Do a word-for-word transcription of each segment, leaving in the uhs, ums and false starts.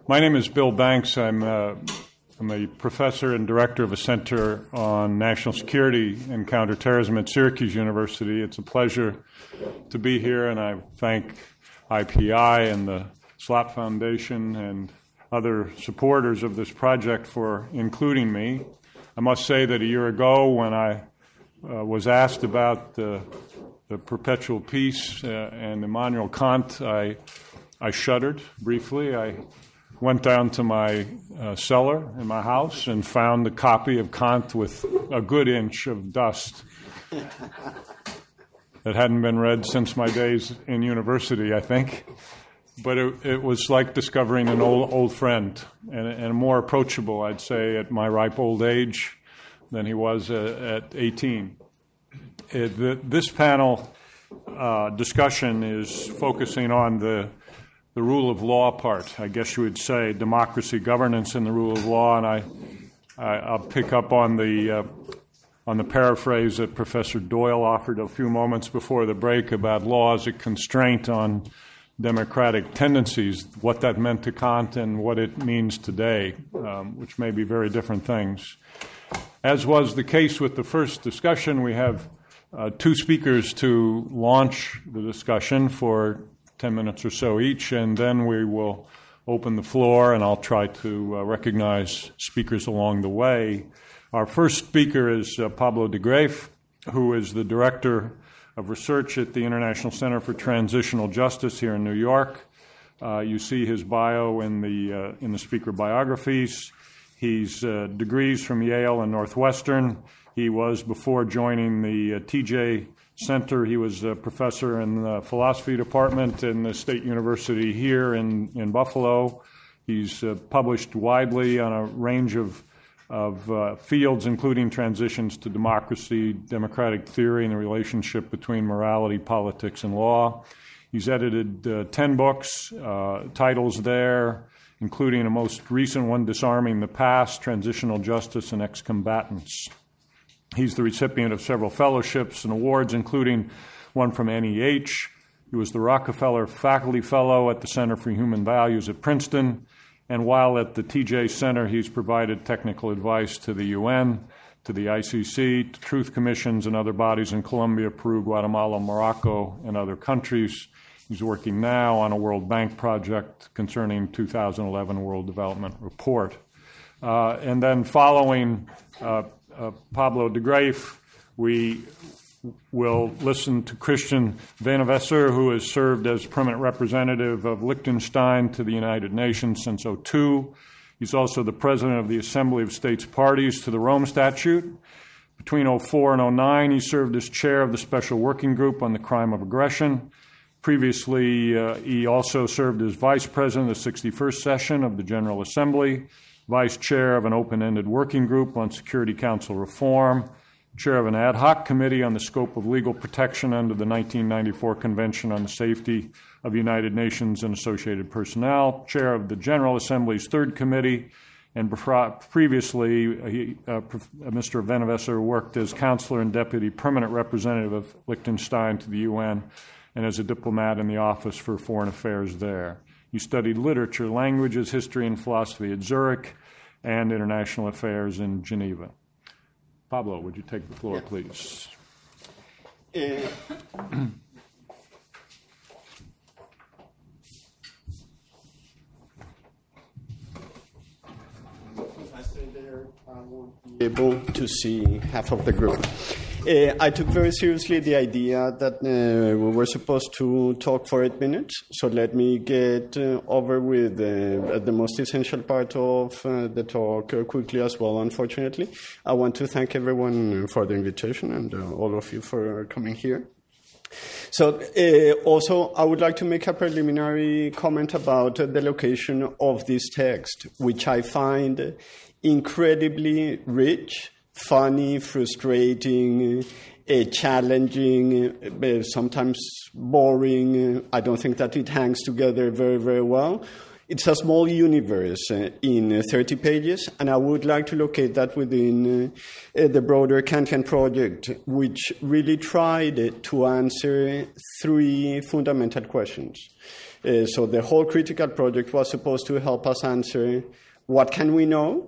My name is Bill Banks. I'm, uh, I'm a professor and director of a Center on National Security and Counterterrorism at Syracuse University. It's a pleasure to be here, and I thank I P I and the SLAPP Foundation and other supporters of this project for including me. I must say that a year ago when I uh, was asked about the, the perpetual peace uh, and Immanuel Kant, I, I shuddered briefly. I went down to my uh, cellar in my house and found a copy of Kant with a good inch of dust that hadn't been read since my days in university, I think. But it, it was like discovering an old old friend, and, and more approachable, I'd say, at my ripe old age than he was uh, at eighteen. It, the, this panel uh, discussion is focusing on the the rule of law part, I guess you would say, democracy, governance, and the rule of law. And I, I I'll pick up on the uh, on the paraphrase that Professor Doyle offered a few moments before the break about law as a constraint on democratic tendencies, what that meant to Kant and what it means today, um, which may be very different things. As was the case with the first discussion, we have uh, two speakers to launch the discussion for ten minutes or so each, and then we will open the floor, and I'll try to uh, recognize speakers along the way. Our first speaker is uh, Pablo de Graef, who is the director of research at the International Center for Transitional Justice here in New York. Uh, you see his bio in the uh, in the speaker biographies. He's uh, degrees from Yale and Northwestern. He was, before joining the uh, T J Center, he was a professor in the philosophy department in the State University here in, in Buffalo. He's uh, published widely on a range of of uh, fields, including transitions to democracy, democratic theory, and the relationship between morality, politics, and law. He's edited uh, ten books, uh, titles there, including a most recent one, Disarming the Past, Transitional Justice and Ex-Combatants. He's the recipient of several fellowships and awards, including one from N E H. He was the Rockefeller Faculty Fellow at the Center for Human Values at Princeton. And while at the T J Center, he's provided technical advice to the U N, to the I C C, to truth commissions and other bodies in Colombia, Peru, Guatemala, Morocco, and other countries. He's working now on a World Bank project concerning two thousand eleven World Development Report. Uh, and then following uh, uh, Pablo de Graef, we will listen to Christian Vanevesser, who has served as permanent representative of Liechtenstein to the United Nations since oh two. He's also the president of the Assembly of States Parties to the Rome Statute. Between oh four and oh nine, he served as chair of the Special Working Group on the Crime of Aggression. Previously, uh, he also served as vice president of the sixty-first session of the General Assembly, vice chair of an open-ended working group on Security Council reform, chair of an ad hoc committee on the scope of legal protection under the nineteen ninety-four Convention on the Safety of United Nations and Associated Personnel, chair of the General Assembly's Third Committee, and previously he, uh, Mister Vanevesser worked as counselor and deputy permanent representative of Liechtenstein to the U N and as a diplomat in the Office for Foreign Affairs there. He studied literature, languages, history, and philosophy at Zurich and international affairs in Geneva. Pablo, would you take the floor, yeah. please? Uh, if I stay there, I won't be able to see half of the group. Uh, I took very seriously the idea that uh, we were supposed to talk for eight minutes, so let me get uh, over with uh, the most essential part of uh, the talk uh, quickly as well, unfortunately. I want to thank everyone for the invitation and uh, all of you for coming here. So uh, also, I would like to make a preliminary comment about uh, the location of this text, which I find incredibly rich, funny, frustrating, uh, challenging, uh, sometimes boring. I don't think that it hangs together very, very well. It's a small universe uh, in uh, thirty pages, and I would like to locate that within uh, uh, the broader Kantian project, which really tried uh, to answer three fundamental questions. Uh, so the whole critical project was supposed to help us answer, what can we know?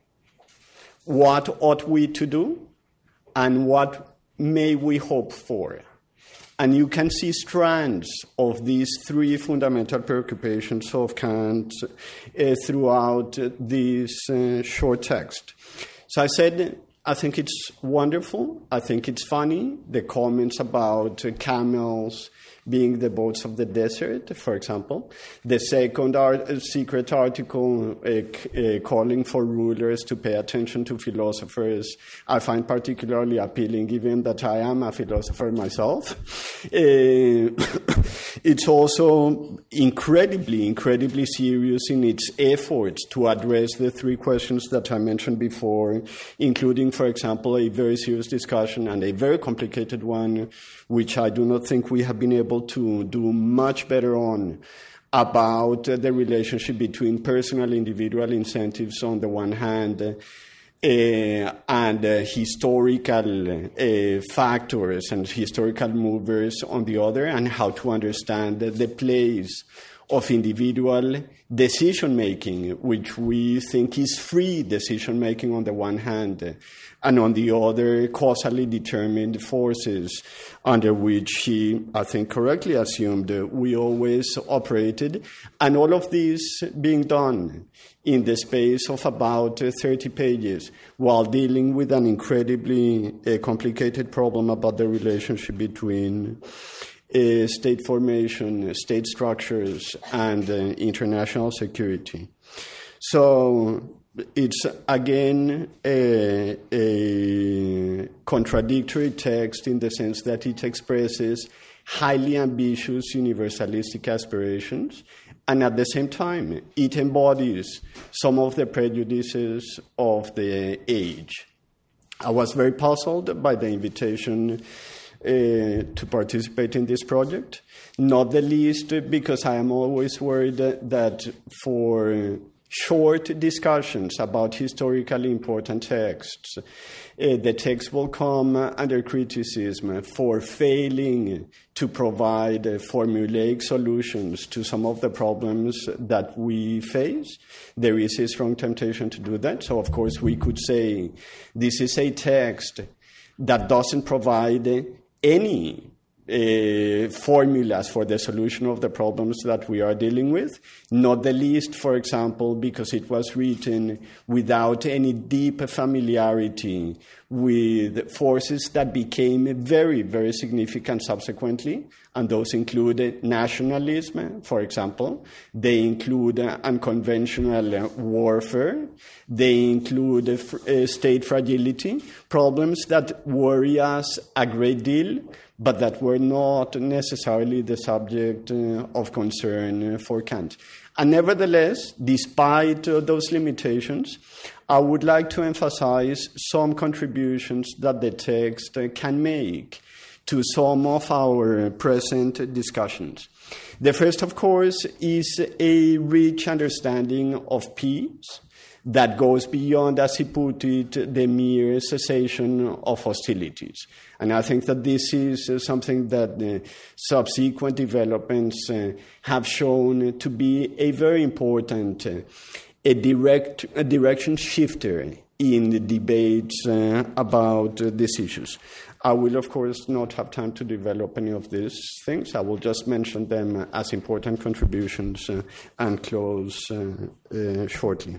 What ought we to do? And what may we hope for? And you can see strands of these three fundamental preoccupations of Kant uh, throughout uh, this uh, short text. So I said, I think it's wonderful. I think it's funny. The comments about uh, camels being the boats of the desert, for example. The second art, secret article uh, uh, calling for rulers to pay attention to philosophers, I find particularly appealing, given that I am a philosopher myself. Uh, it's also incredibly, incredibly serious in its efforts to address the three questions that I mentioned before, including, for example, a very serious discussion and a very complicated one, which I do not think we have been able to do much better on, about uh, the relationship between personal individual incentives on the one hand uh, and uh, historical uh, factors and historical movers on the other, and how to understand the place of individual decision-making, which we think is free decision-making on the one hand, and on the other, causally determined forces under which he, I think, correctly assumed we always operated, and all of this being done in the space of about thirty pages, while dealing with an incredibly uh, complicated problem about the relationship between Uh, state formation, state structures, and uh, international security. So it's, again, a, a contradictory text in the sense that it expresses highly ambitious universalistic aspirations, and at the same time, it embodies some of the prejudices of the age. I was very puzzled by the invitation Uh, to participate in this project, not the least because I am always worried that for short discussions about historically important texts, uh, the text will come under criticism for failing to provide uh, formulaic solutions to some of the problems that we face. There is a strong temptation to do that. So, of course, we could say this is a text that doesn't provide any uh, formulas for the solution of the problems that we are dealing with, not the least, for example, because it was written without any deep familiarity with forces that became very, very significant subsequently, and those include nationalism, for example. They include unconventional warfare. They include uh, state fragility, problems that worry us a great deal, but that were not necessarily the subject uh, of concern for Kant. And nevertheless, despite uh, those limitations, I would like to emphasize some contributions that the text uh, can make to some of our present discussions. The first, of course, is a rich understanding of peace that goes beyond, as he put it, the mere cessation of hostilities. And I think that this is uh, something that uh, subsequent developments uh, have shown to be a very important, uh, a direct a direction shifter in the debates uh, about uh, these issues. I will, of course, not have time to develop any of these things. I will just mention them as important contributions uh, and close uh, uh, shortly.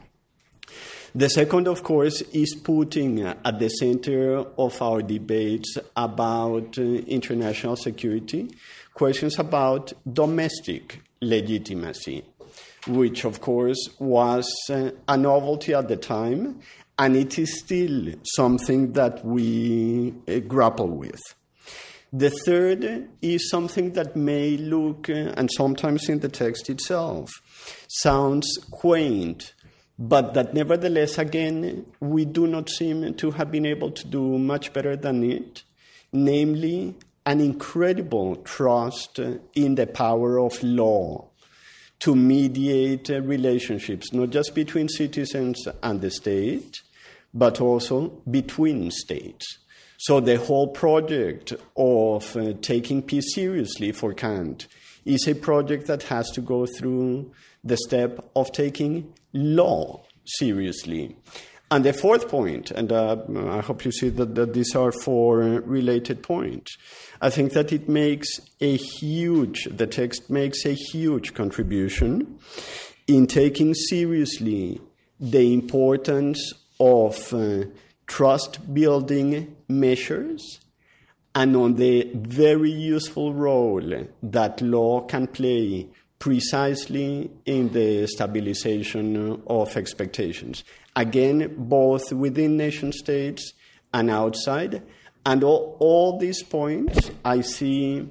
The second, of course, is putting at the center of our debates about uh, international security questions about domestic legitimacy, which, of course, was uh, a novelty at the time, and it is still something that we uh, grapple with. The third is something that may look, uh, and sometimes in the text itself, sounds quaint, but that nevertheless, again, we do not seem to have been able to do much better than it, namely an incredible trust in the power of law to mediate relationships, not just between citizens and the state, but also between states. So the whole project of uh, taking peace seriously for Kant is a project that has to go through the step of taking law seriously. And the fourth point, and uh, I hope you see that, that these are four related points, I think that it makes a huge, the text makes a huge contribution in taking seriously the importance of uh, trust-building measures and on the very useful role that law can play precisely in the stabilization of expectations. Again, both within nation states and outside. And all, all these points I see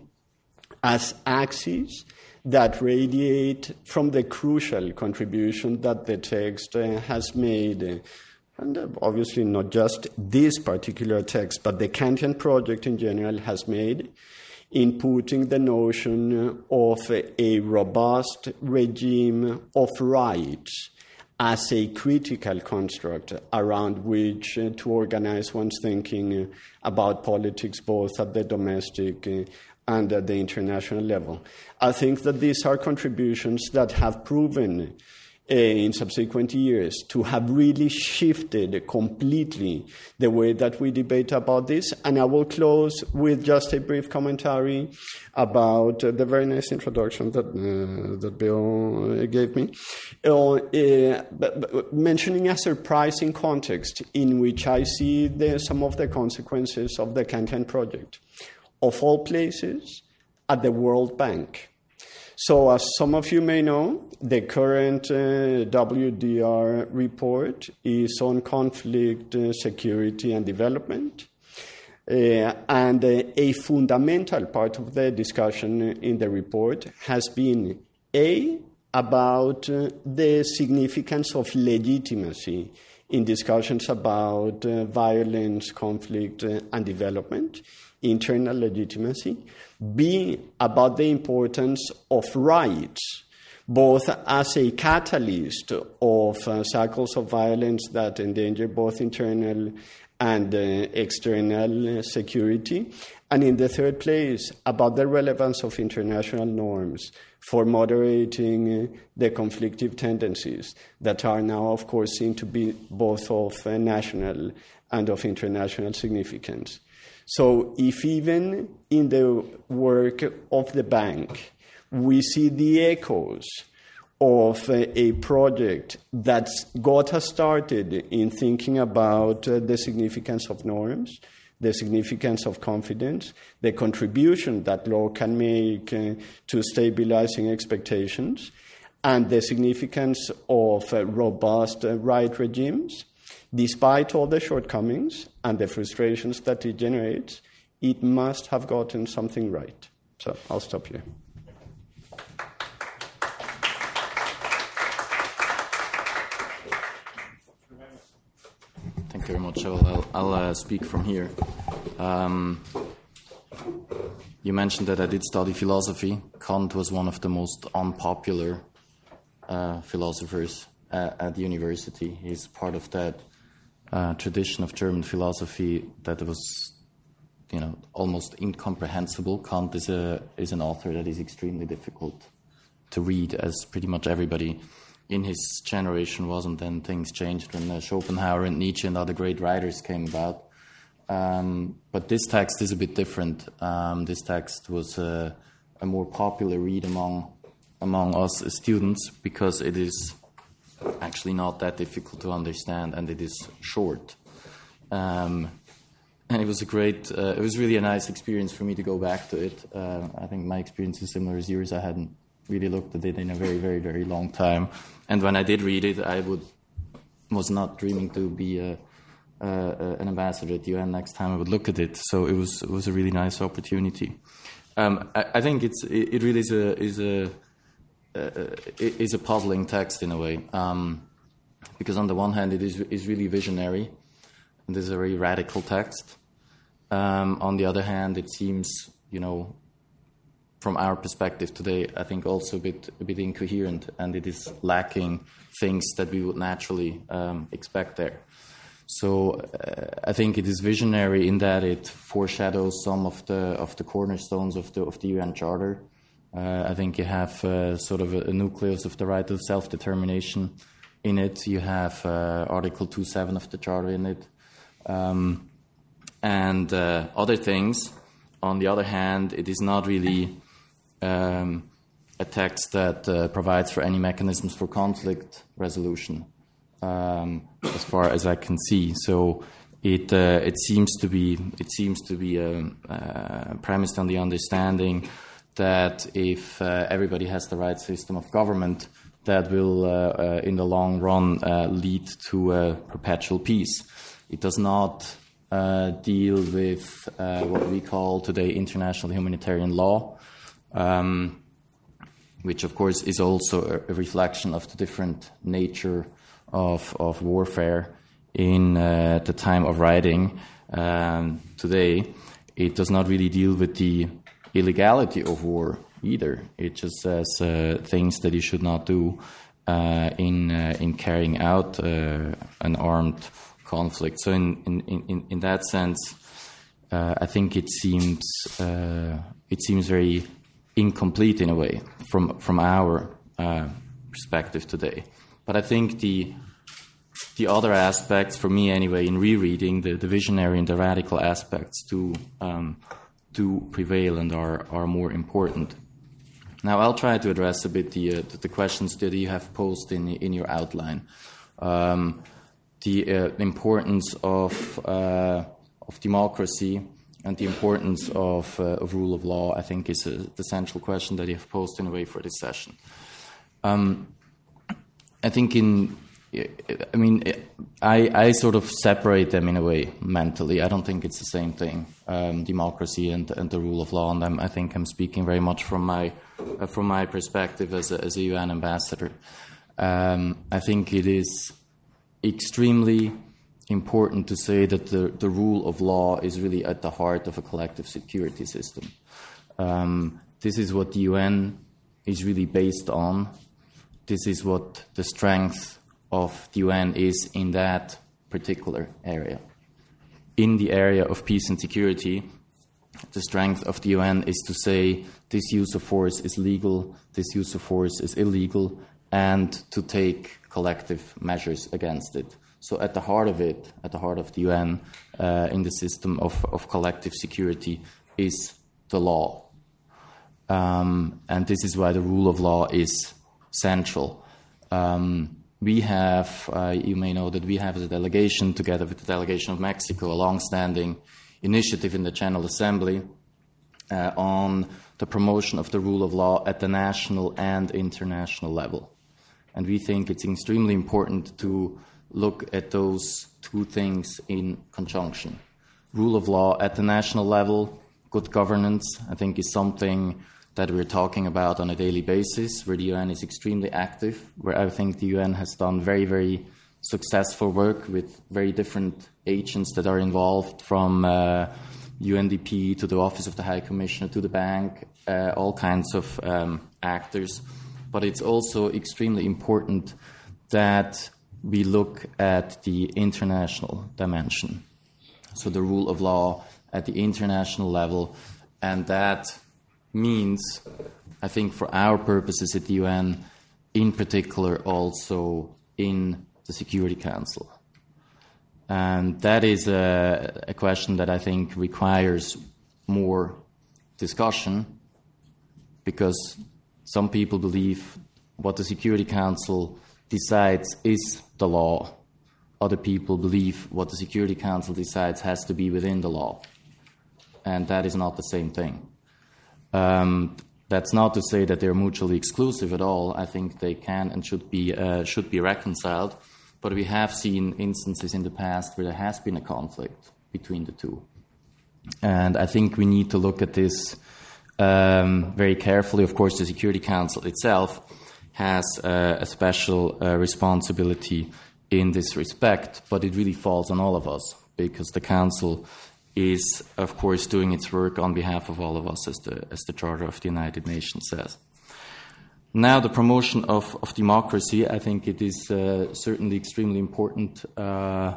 as axes that radiate from the crucial contribution that the text uh, has made. And obviously not just this particular text, but the Kantian project in general has made in putting the notion of a robust regime of rights as a critical construct around which uh, to organize one's thinking about politics, both at the domestic uh, and at the international level. I think that these are contributions that have proven uh, in subsequent years to have really shifted completely the way that we debate about this. And I will close with just a brief commentary about uh, the very nice introduction that, uh, that Bill uh, gave me, uh, uh, but, but mentioning a surprising context in which I see the, some of the consequences of the Kantian project. Of all places, at the World Bank. So as some of you may know, the current uh, W D R report is on conflict, uh, security, and development. Uh, and uh, a fundamental part of the discussion in the report has been, A, about uh, the significance of legitimacy in discussions about uh, violence, conflict, uh, and development, internal legitimacy. B, about the importance of rights, both as a catalyst of uh, cycles of violence that endanger both internal and uh, external security. And in the third place, about the relevance of international norms for moderating uh, the conflictive tendencies that are now, of course, seen to be both of uh, national and of international significance. So if even in the work of the bank, we see the echoes of a, a project that got us started in thinking about uh, the significance of norms, the significance of confidence, the contribution that law can make uh, to stabilizing expectations, and the significance of uh, robust uh, right regimes. Despite all the shortcomings and the frustrations that it generates, it must have gotten something right. So I'll stop here. Thank you very much. I'll, I'll, I'll uh, speak from here. Um, you mentioned that I did study philosophy. Kant was one of the most unpopular uh, philosophers uh, at the university. He's part of that Uh, tradition of German philosophy that was, you know, almost incomprehensible. Kant is a is an author that is extremely difficult to read, as pretty much everybody in his generation was, and then things changed when uh, Schopenhauer and Nietzsche and other great writers came about. Um, but this text is a bit different. Um, this text was uh, a more popular read among among us as students because it is actually not that difficult to understand, and it is short. Um, and it was a great, uh, it was really a nice experience for me to go back to it. Uh, I think my experience is similar as yours. I hadn't really looked at it in a very, very, very long time. And when I did read it, I would was not dreaming to be a, uh, an ambassador at the U N next time I would look at it. So it was it was a really nice opportunity. Um, I, I think it's it, it really is a is a Uh, it is a puzzling text in a way, um, because on the one hand it is is really visionary, and is a very radical text. Um, on the other hand, it seems, you know, from our perspective today, I think also a bit a bit incoherent, and it is lacking things that we would naturally um, expect there. So uh, I think it is visionary in that it foreshadows some of the of the cornerstones of the of the U N Charter. Uh, I think you have uh, sort of a, a nucleus of the right of self-determination in it. You have uh, Article two point seven of the Charter in it. Um, and uh, other things. On the other hand, it is not really um, a text that uh, provides for any mechanisms for conflict resolution, um, as far as I can see. So it uh, it seems to be it seems to be um, uh, premised on the understanding that if uh, everybody has the right system of government, that will, uh, uh, in the long run, uh, lead to uh, perpetual peace. It does not uh, deal with uh, what we call today international humanitarian law, um, which, of course, is also a, a reflection of the different nature of, of warfare in uh, the time of writing um, today. It does not really deal with the illegality of war either. It just says uh, things that you should not do uh, in uh, in carrying out uh, an armed conflict. So in in, in, in that sense, uh, I think it seems uh, it seems very incomplete in a way from from our uh, perspective today. But I think the the other aspects, for me anyway, in rereading, the, the visionary and the radical aspects do um, do prevail and are, are more important. Now, I'll try to address a bit the uh, the questions that you have posed in in your outline. Um, the uh, importance of uh, of democracy and the importance of, uh, of rule of law, I think, is a, the central question that you have posed in a way for this session. Um, I think in I mean, I, I sort of separate them in a way mentally. I don't think it's the same thing, um, democracy and, and the rule of law. And I'm, I think I'm speaking very much from my uh, from my perspective as a, as a U N ambassador. Um, I think it is extremely important to say that the, the rule of law is really at the heart of a collective security system. Um, this is what the U N is really based on. This is what the strength of the U N is in that particular area. In the area of peace and security, the strength of the U N is to say this use of force is legal, this use of force is illegal, and to take collective measures against it. So at the heart of it, at the heart of the U N, uh, in the system of, of collective security, is the law. Um, and this is why the rule of law is central. Um, We have, uh, you may know that we have as a delegation, together with the delegation of Mexico, a long-standing initiative in the General Assembly uh, on the promotion of the rule of law at the national and international level. And we think it's extremely important to look at those two things in conjunction. Rule of law at the national level, good governance, I think, is something that we're talking about on a daily basis, where the U N is extremely active, where I think the U N has done very, very successful work with very different agents that are involved, from uh, U N D P to the Office of the High Commissioner to the bank, uh, all kinds of um, actors. But it's also extremely important that we look at the international dimension, so the rule of law at the international level, and that means, I think, for our purposes at the U N, in particular also in the Security Council. And that is a, a question that I think requires more discussion, because some people believe what the Security Council decides is the law. Other people believe what the Security Council decides has to be within the law. And that is not the same thing. Um, that's not to say that they're mutually exclusive at all. I think they can and should be uh, should be reconciled. But we have seen instances in the past where there has been a conflict between the two. And I think we need to look at this um, very carefully. Of course, the Security Council itself has uh, a special uh, responsibility in this respect, but it really falls on all of us, because the Council is, of course, doing its work on behalf of all of us, as the, as the Charter of the United Nations says. Now, the promotion of, of democracy, I think it is uh, certainly extremely important. Uh,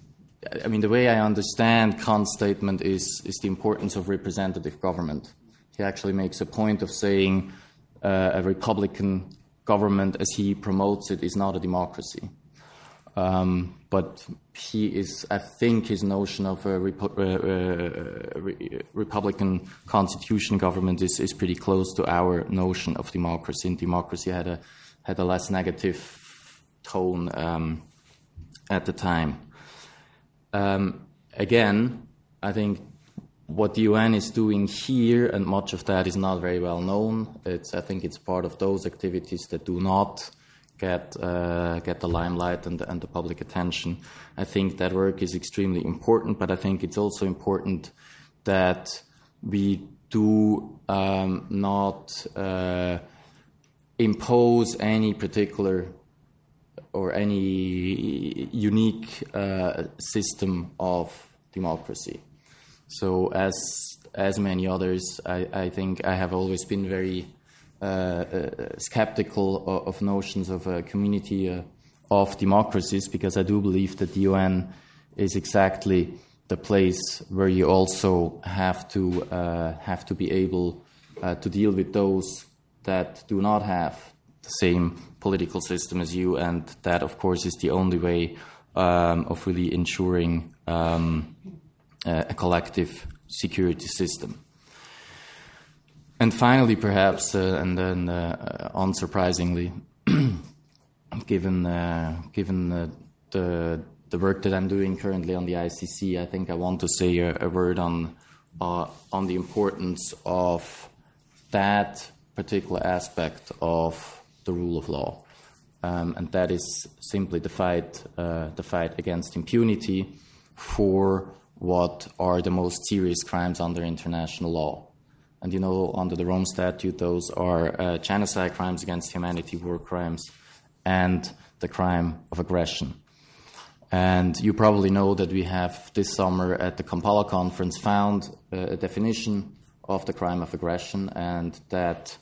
I mean, the way I understand Kahn's statement is, is the importance of representative government. he actually makes a point of saying uh, a Republican government, as he promotes it, is not a democracy. Um, but he is, I think, his notion of a Repu- uh, uh, re- Republican constitution government is, is pretty close to our notion of democracy. And democracy had a had a less negative tone um, at the time. Um, again, I think what the U N is doing here, and much of that is not very well known. It's, I think it's part of those activities that do not get uh, get the limelight and, and the public attention. I think that work is extremely important, but I think it's also important that we do um, not uh, impose any particular or any unique uh, system of democracy. So as as many others, I, I think I have always been very uh, uh, skeptical of, of notions of a community uh, of democracies, because I do believe that the U N is exactly the place where you also have to uh, have to be able uh, to deal with those that do not have the same political system as you, and that, of course, is the only way um, of really ensuring um, a collective security system. And finally, perhaps, uh, and then uh, unsurprisingly, given uh, given uh, the the work that I'm doing currently on the I C C, I think I want to say a, a word on uh, on the importance of that particular aspect of the rule of law, um, and that is simply the fight uh, the fight against impunity for what are the most serious crimes under international law. And you know, under the Rome Statute, those are uh, genocide, crimes against humanity, war crimes, and the crime of aggression. And you probably know that we have this summer at the Kampala conference found uh, a definition of the crime of aggression, and that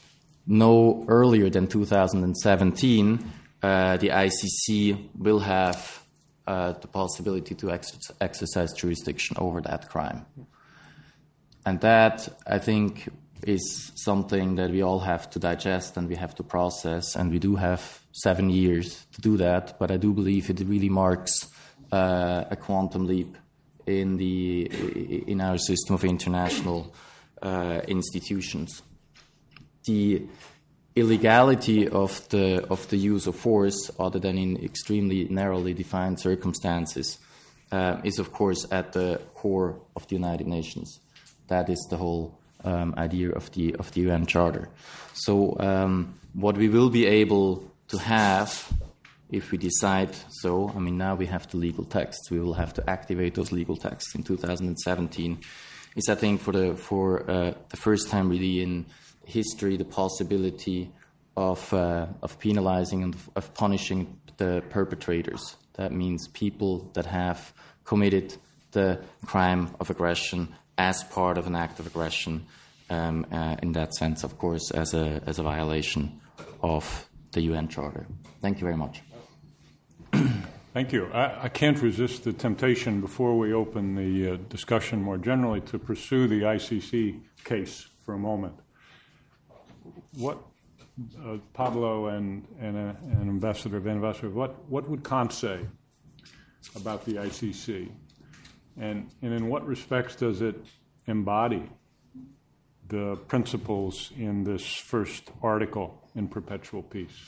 no earlier than two thousand seventeen, uh, the I C C will have uh, the possibility to ex- exercise jurisdiction over that crime. And that, I think, is something that we all have to digest and we have to process, and we do have seven years to do that, but I do believe it really marks uh, a quantum leap in the in our system of international uh, institutions. The illegality of the of the use of force, other than in extremely narrowly defined circumstances, uh, is of course at the core of the United Nations. That is the whole um, idea of the of the U N Charter. So um, what we will be able to have, if we decide so, I mean, now we have the legal texts. We will have to activate those legal texts in two thousand seventeen. Is, I think, for the for uh, the first time really in history, the possibility of uh, of penalizing and of punishing the perpetrators. That means people that have committed the crime of aggression as part of an act of aggression. Um, uh, in that sense, of course, as a as a violation of the U N Charter. Thank you very much. Thank you. I, I can't resist the temptation, before we open the uh, discussion more generally, to pursue the I C C case for a moment. What, uh, Pablo and, and, uh, and Ambassador Van Wasser, what, what would Kant say about the I C C? And, and in what respects does it embody the principles in this first article in Perpetual Peace?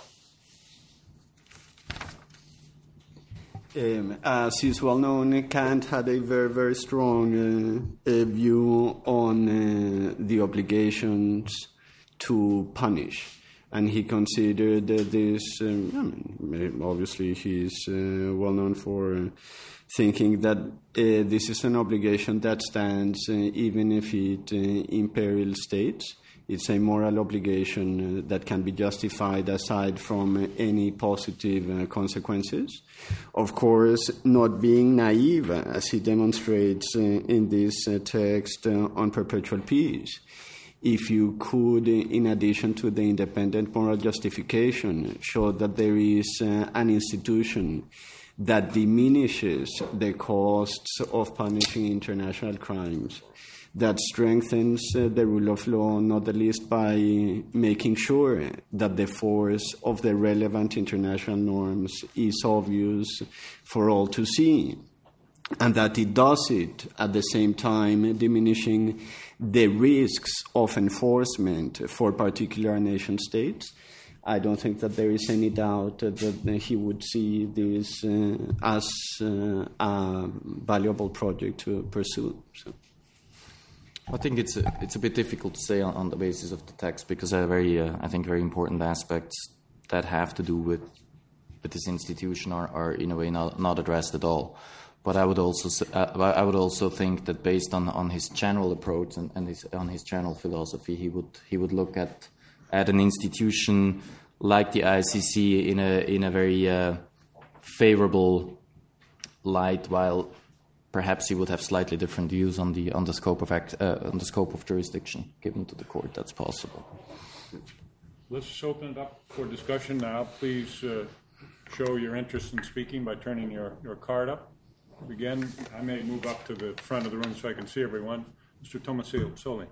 Um, as is well known, Kant had a very, very strong uh, uh, view on uh, the obligations to punish. And he considered uh, this, um, I mean, obviously he's uh, well known for uh, thinking that uh, this is an obligation that stands uh, even if it uh, imperils states. It's a moral obligation uh, that can be justified aside from uh, any positive uh, consequences. Of course, not being naive, as he demonstrates uh, in this uh, text uh, on Perpetual Peace. If you could, in addition to the independent moral justification, show that there is uh, an institution that diminishes the costs of punishing international crimes, that strengthens uh, the rule of law, not the least by making sure that the force of the relevant international norms is obvious for all to see, and that it does it at the same time diminishing the risks of enforcement for particular nation states. I don't think that there is any doubt that he would see this uh, as uh, a valuable project to pursue. So. I think it's a, it's a bit difficult to say on, on the basis of the text, because there are very, uh, I think, very important aspects that have to do with with this institution are, are in a way not, not addressed at all. But I would also uh, I would also think that based on, on his general approach and, and his, on his general philosophy, he would he would look at at an institution like the I C C in a in a very uh, favorable light, while perhaps he would have slightly different views on the on the scope of act, uh, on the scope of jurisdiction given to the court. That's possible. Let's open it up for discussion now. Please uh, show your interest in speaking by turning your, your card up. Again, I may move up to the front of the room so I can see everyone. Mister Tomasoli.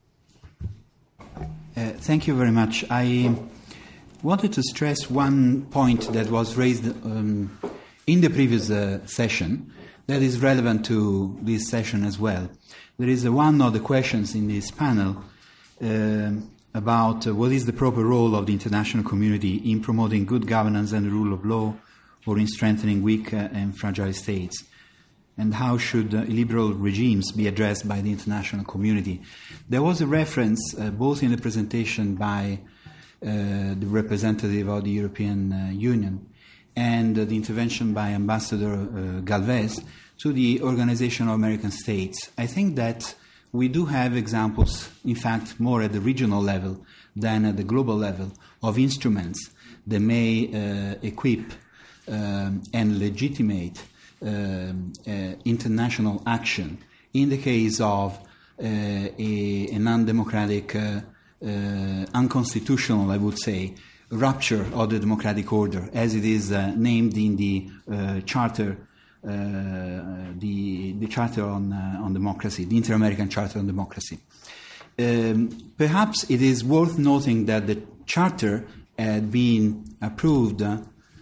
Uh, thank you very much. I wanted to stress one point that was raised um, in the previous uh, session that is relevant to this session as well. There is uh, one of the questions in this panel uh, about uh, what is the proper role of the international community in promoting good governance and the rule of law, or in strengthening weak uh, and fragile states, and how should uh, illiberal regimes be addressed by the international community. There was a reference uh, both in the presentation by uh, the representative of the European uh, Union and uh, the intervention by Ambassador uh, Galvez to the Organization of American States. I think that we do have examples, in fact, more at the regional level than at the global level, of instruments that may uh, equip um, and legitimate um, uh, international action in the case of uh, a, an undemocratic, uh, uh, unconstitutional, I would say, rupture of the democratic order, as it is uh, named in the uh, Charter, uh, the, the Charter on, uh, on Democracy, the Inter-American Charter on Democracy. Um, perhaps it is worth noting that the Charter had been approved uh,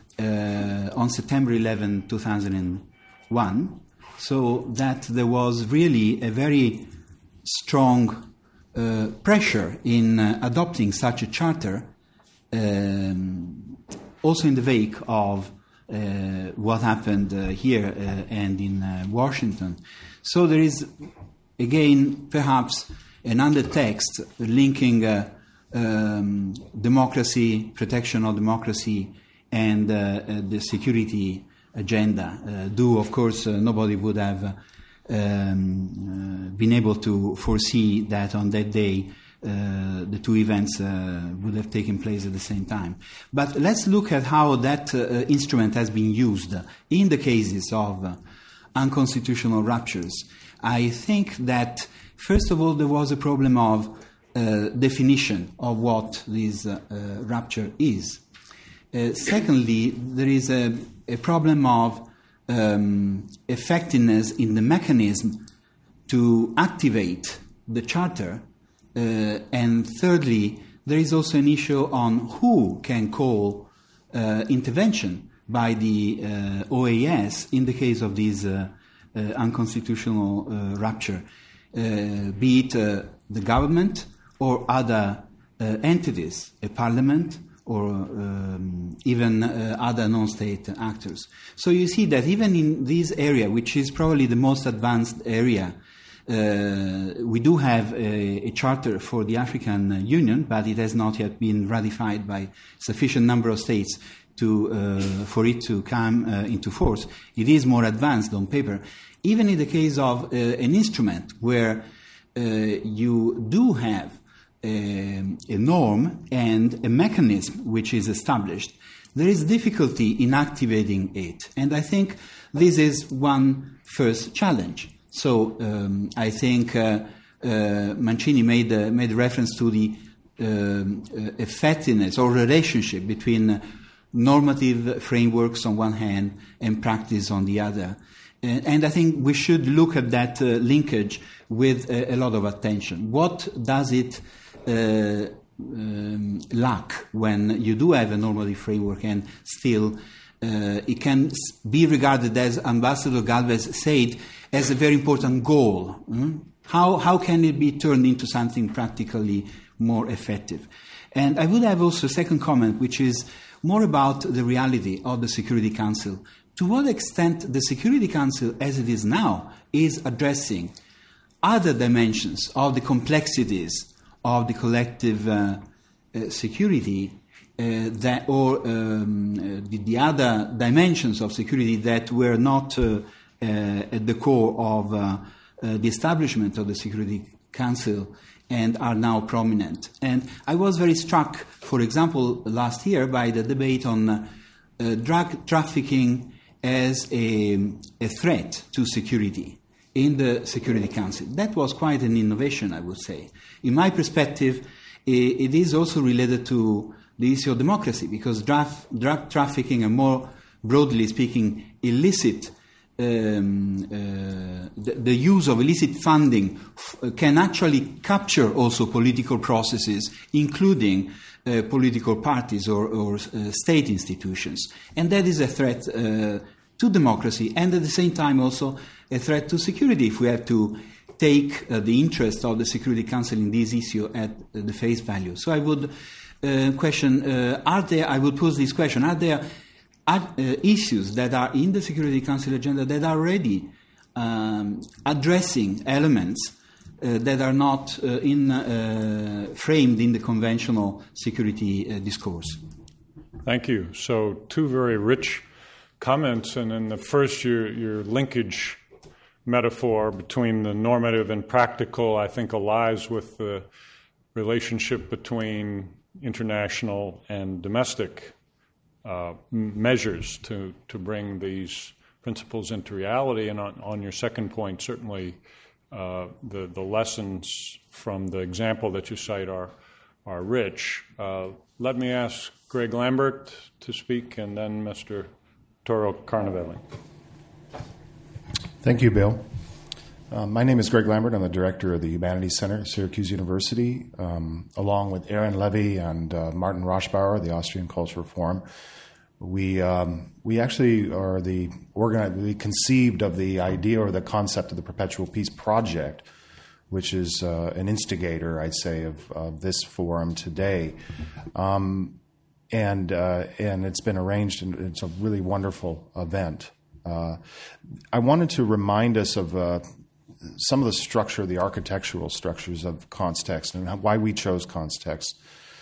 on September eleventh, two thousand one, so that there was really a very strong uh, pressure in uh, adopting such a charter, um, also in the wake of uh, what happened uh, here uh, and in uh, Washington. So there is, again, perhaps an undertext linking uh, um, democracy, protection of democracy, and uh, uh, the security agenda. Uh, do, of course, uh, nobody would have uh, um, uh, been able to foresee that on that day uh, the two events uh, would have taken place at the same time. But let's look at how that uh, instrument has been used in the cases of uh, unconstitutional ruptures. I think that, first of all, there was a problem of uh, definition of what this uh, uh, rupture is. Uh, secondly, there is a, a problem of um, effectiveness in the mechanism to activate the Charter. Uh, and thirdly, there is also an issue on who can call uh, intervention by the uh, O A S in the case of this uh, uh, unconstitutional uh, rupture, uh, be it uh, the government or other uh, entities, a parliament, or um, even uh, other non-state actors. So you see that even in this area, which is probably the most advanced area, uh, we do have a, a charter for the African Union, but it has not yet been ratified by sufficient number of states to, uh, for it to come uh, into force. It is more advanced on paper. Even in the case of uh, an instrument where uh, you do have A, a norm and a mechanism which is established, there is difficulty in activating it. And I think this is one first challenge. So um, I think uh, uh, Mancini made, uh, made reference to the um, uh, effectiveness or relationship between normative frameworks on one hand and practice on the other. And, and I think we should look at that uh, linkage with a, a lot of attention. What does it uh, um, lack when you do have a normative framework and still uh, it can be regarded, as Ambassador Galvez said, as a very important goal? Mm? How, how can it be turned into something practically more effective? And I would have also a second comment, which is more about the reality of the Security Council. To what extent the Security Council, as it is now, is addressing other dimensions of the complexities of the collective uh, uh, security uh, that, or um, uh, the, the other dimensions of security that were not uh, uh, at the core of uh, uh, the establishment of the Security Council and are now prominent. And I was very struck, for example, last year by the debate on uh, uh, drug trafficking as a, a threat to security in the Security Council. That was quite an innovation, I would say. In my perspective, it is also related to the issue of democracy, because drug, drug trafficking and, more broadly speaking, illicit Um, uh, the, the use of illicit funding f- can actually capture also political processes, including uh, political parties or, or uh, state institutions. And that is a threat uh, to democracy, and at the same time also a threat to security, if we have to take uh, the interest of the Security Council in this issue at uh, the face value. So I would uh, question, uh, are there, I would pose this question, are there Are, uh, issues that are in the Security Council agenda that are already um, addressing elements uh, that are not uh, in, uh, framed in the conventional security uh, discourse? Thank you. So two very rich comments, and in the first, your, your linkage metaphor between the normative and practical, I think, allies with the relationship between international and domestic Uh, measures to, to bring these principles into reality. And on, on your second point, certainly uh, the, the lessons from the example that you cite are, are rich. Uh, let me ask Greg Lambert to speak, and then Mister Toro Carnavelli. Thank you, Bill. Um, my name is Greg Lambert. I'm the director of the Humanities Center at Syracuse University, um, along with Aaron Levy and uh, Martin Roschbauer, the Austrian Cultural Forum. We um, we actually are the organi- we conceived of the idea or the concept of the Perpetual Peace Project, which is uh, an instigator, I'd say, of, of this forum today, um, and uh, and it's been arranged, and it's a really wonderful event. Uh, I wanted to remind us of uh, some of the structure, the architectural structures of Constext, and how, why we chose Constext.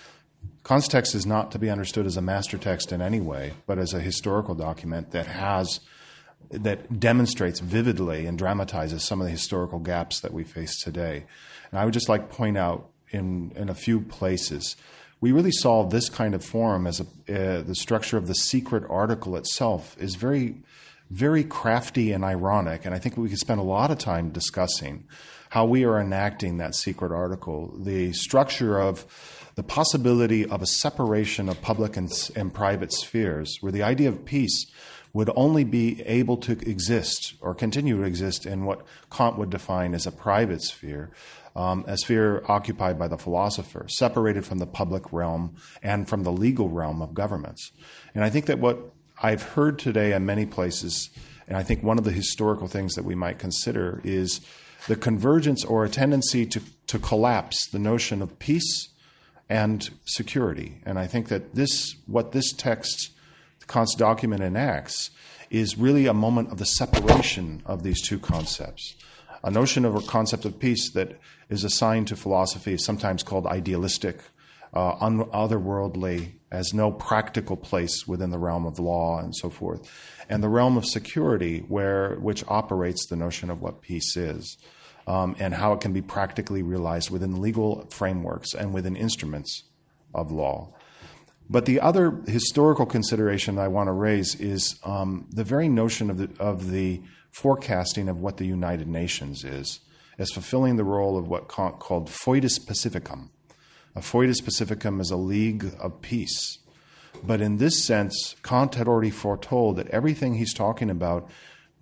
Constext is not to be understood as a master text in any way, but as a historical document that has, that demonstrates vividly and dramatizes some of the historical gaps that we face today. And I would just like to point out in, in a few places, we really saw this kind of forum as a, uh, the structure of the secret article itself is very, very crafty and ironic, and I think we could spend a lot of time discussing how we are enacting that secret article, the structure of the possibility of a separation of public and, and private spheres, where the idea of peace would only be able to exist or continue to exist in what Kant would define as a private sphere, um, a sphere occupied by the philosopher, separated from the public realm and from the legal realm of governments. And I think that what I've heard today in many places, and I think one of the historical things that we might consider is the convergence or a tendency to, to collapse the notion of peace and security. And I think that this, what this text, the Kant's document enacts, is really a moment of the separation of these two concepts. A notion of a concept of peace that is assigned to philosophy is sometimes called idealistic, uh, un- otherworldly, has no practical place within the realm of law and so forth. And the realm of security, where which operates the notion of what peace is. Um, and how it can be practically realized within legal frameworks and within instruments of law. But the other historical consideration I want to raise is um, the very notion of the, of the forecasting of what the United Nations is, as fulfilling the role of what Kant called foedus pacificum. A foedus pacificum is a league of peace. But in this sense, Kant had already foretold that everything he's talking about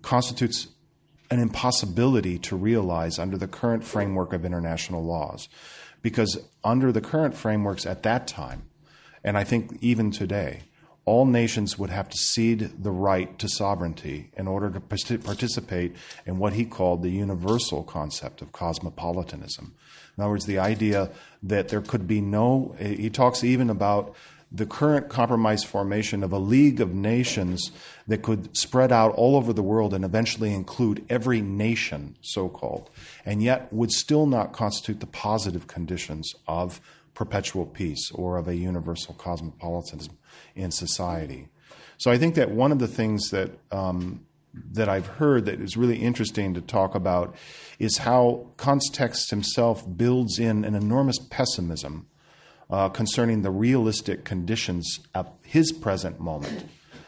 constitutes an impossibility to realize under the current framework of international laws. Because under the current frameworks at that time, and I think even today, all nations would have to cede the right to sovereignty in order to participate in what he called the universal concept of cosmopolitanism. In other words, the idea that there could be no, he talks even about the current compromise formation of a League of Nations that could spread out all over the world and eventually include every nation, so-called, and yet would still not constitute the positive conditions of perpetual peace or of a universal cosmopolitanism in society. So I think that one of the things that um, that I've heard that is really interesting to talk about is how Kant's text himself builds in an enormous pessimism uh, concerning the realistic conditions of his present moment.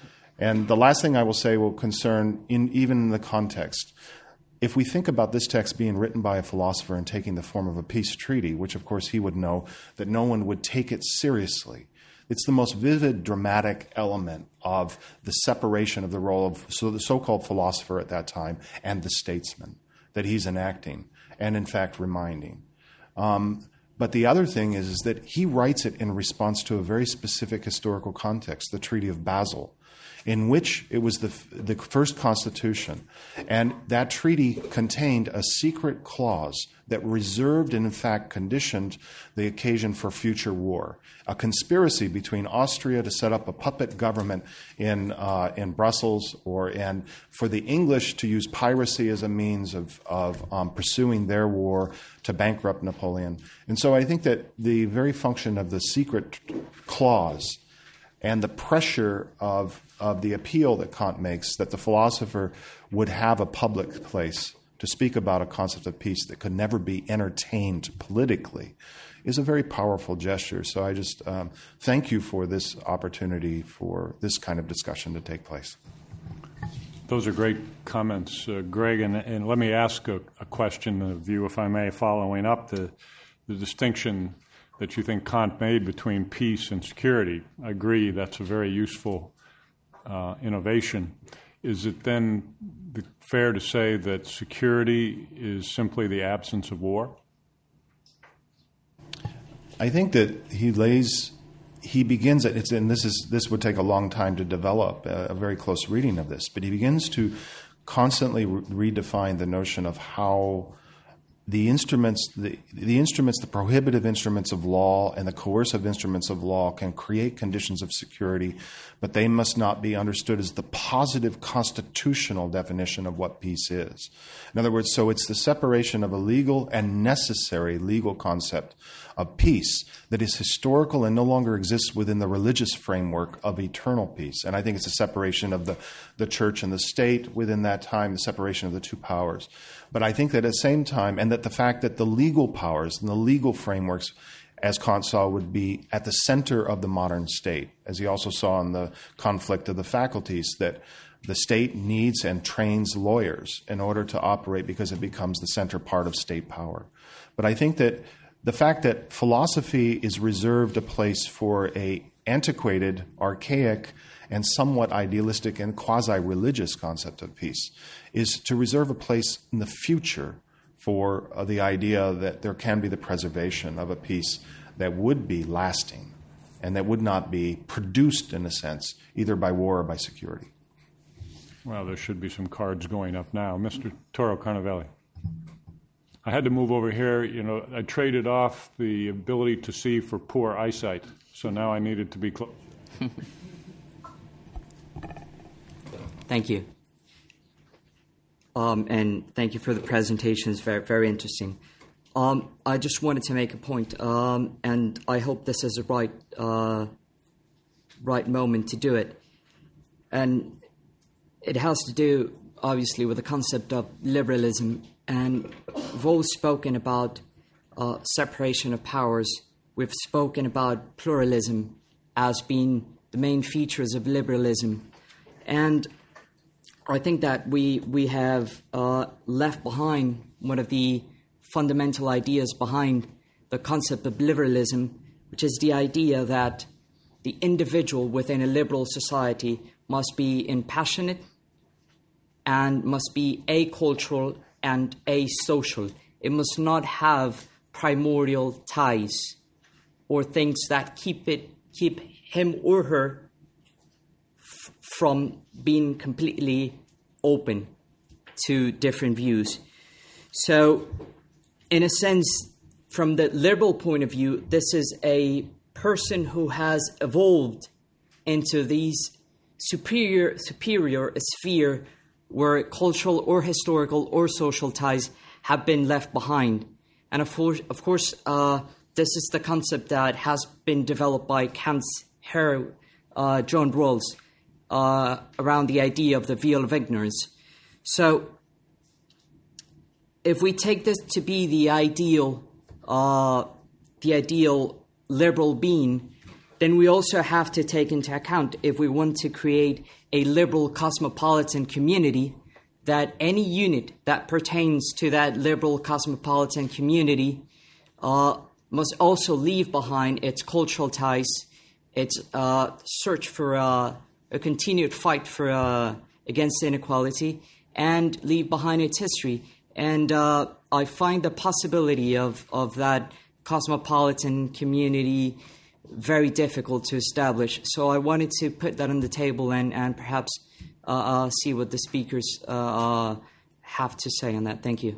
And the last thing I will say will concern, in even in the context, if we think about this text being written by a philosopher and taking the form of a peace treaty, which of course he would know that no one would take it seriously, it's the most vivid, dramatic element of the separation of the role of so the so-called philosopher at that time and the statesman that he's enacting and, in fact, reminding. Um, but the other thing is, is that he writes it in response to a very specific historical context, the Treaty of Basel, in which it was the the first constitution. And that treaty contained a secret clause that reserved and, in fact, conditioned the occasion for future war. A conspiracy between Austria to set up a puppet government in uh, in Brussels, or and for the English to use piracy as a means of, of um, pursuing their war to bankrupt Napoleon. And so I think that the very function of the secret clause and the pressure of, of the appeal that Kant makes that the philosopher would have a public place to speak about a concept of peace that could never be entertained politically is a very powerful gesture. So I just um, thank you for this opportunity for this kind of discussion to take place. Those are great comments, uh, Greg. And, and let me ask a, a question of you, if I may, following up the, the distinction that you think Kant made between peace and security. I agree that's a very useful uh, innovation. Is it then fair to say that security is simply the absence of war? I think that he lays, he begins at, it's, and this is this would take a long time to develop a, a very close reading of this, but he begins to constantly re- redefine the notion of how the instruments, the, the instruments, the prohibitive instruments of law and the coercive instruments of law can create conditions of security, but they must not be understood as the positive constitutional definition of what peace is. In other words, so it's the separation of a legal and necessary legal concept of peace that is historical and no longer exists within the religious framework of eternal peace. And I think it's a separation of the, the church and the state within that time, the separation of the two powers. But I think that at the same time, and that the fact that the legal powers and the legal frameworks, as Kant saw, would be at the center of the modern state, as he also saw in the conflict of the faculties, that the state needs and trains lawyers in order to operate because it becomes the center part of state power. But I think that the fact that philosophy is reserved a place for a antiquated, archaic, and somewhat idealistic and quasi-religious concept of peace is to reserve a place in the future for uh, the idea that there can be the preservation of a peace that would be lasting and that would not be produced, in a sense, either by war or by security. Well, there should be some cards going up now. Mister Toro Carnavelli. I had to move over here. You know, I traded off the ability to see for poor eyesight, so now I needed to be close. Thank you. Um, and thank you for the presentation. It's very, very interesting. Um, I just wanted to make a point, um, and I hope this is the right, uh, right moment to do it. And it has to do, obviously, with the concept of liberalism. And we've all spoken about uh, separation of powers. We've spoken about pluralism as being the main features of liberalism. And I think that we we have uh, left behind one of the fundamental ideas behind the concept of liberalism, which is the idea that the individual within a liberal society must be in passionate and must be acultural and asocial. It must not have primordial ties or things that keep it keep him or her f- from being completely open to different views. So, in a sense, from the liberal point of view, this is a person who has evolved into these superior superior sphere where cultural or historical or social ties have been left behind. And of course, of course, uh, this is the concept that has been developed by Kant's hero, uh, John Rawls, uh, around the idea of the veil of ignorance. So, if we take this to be the ideal, uh, the ideal liberal being, then we also have to take into account, if we want to create a liberal cosmopolitan community, that any unit that pertains to that liberal cosmopolitan community uh, must also leave behind its cultural ties, its uh, search for uh, a continued fight for uh, against inequality, and leave behind its history. And uh, I find the possibility of, of that cosmopolitan community very difficult to establish. So I wanted to put that on the table and, and perhaps uh, uh, see what the speakers uh, uh, have to say on that. Thank you.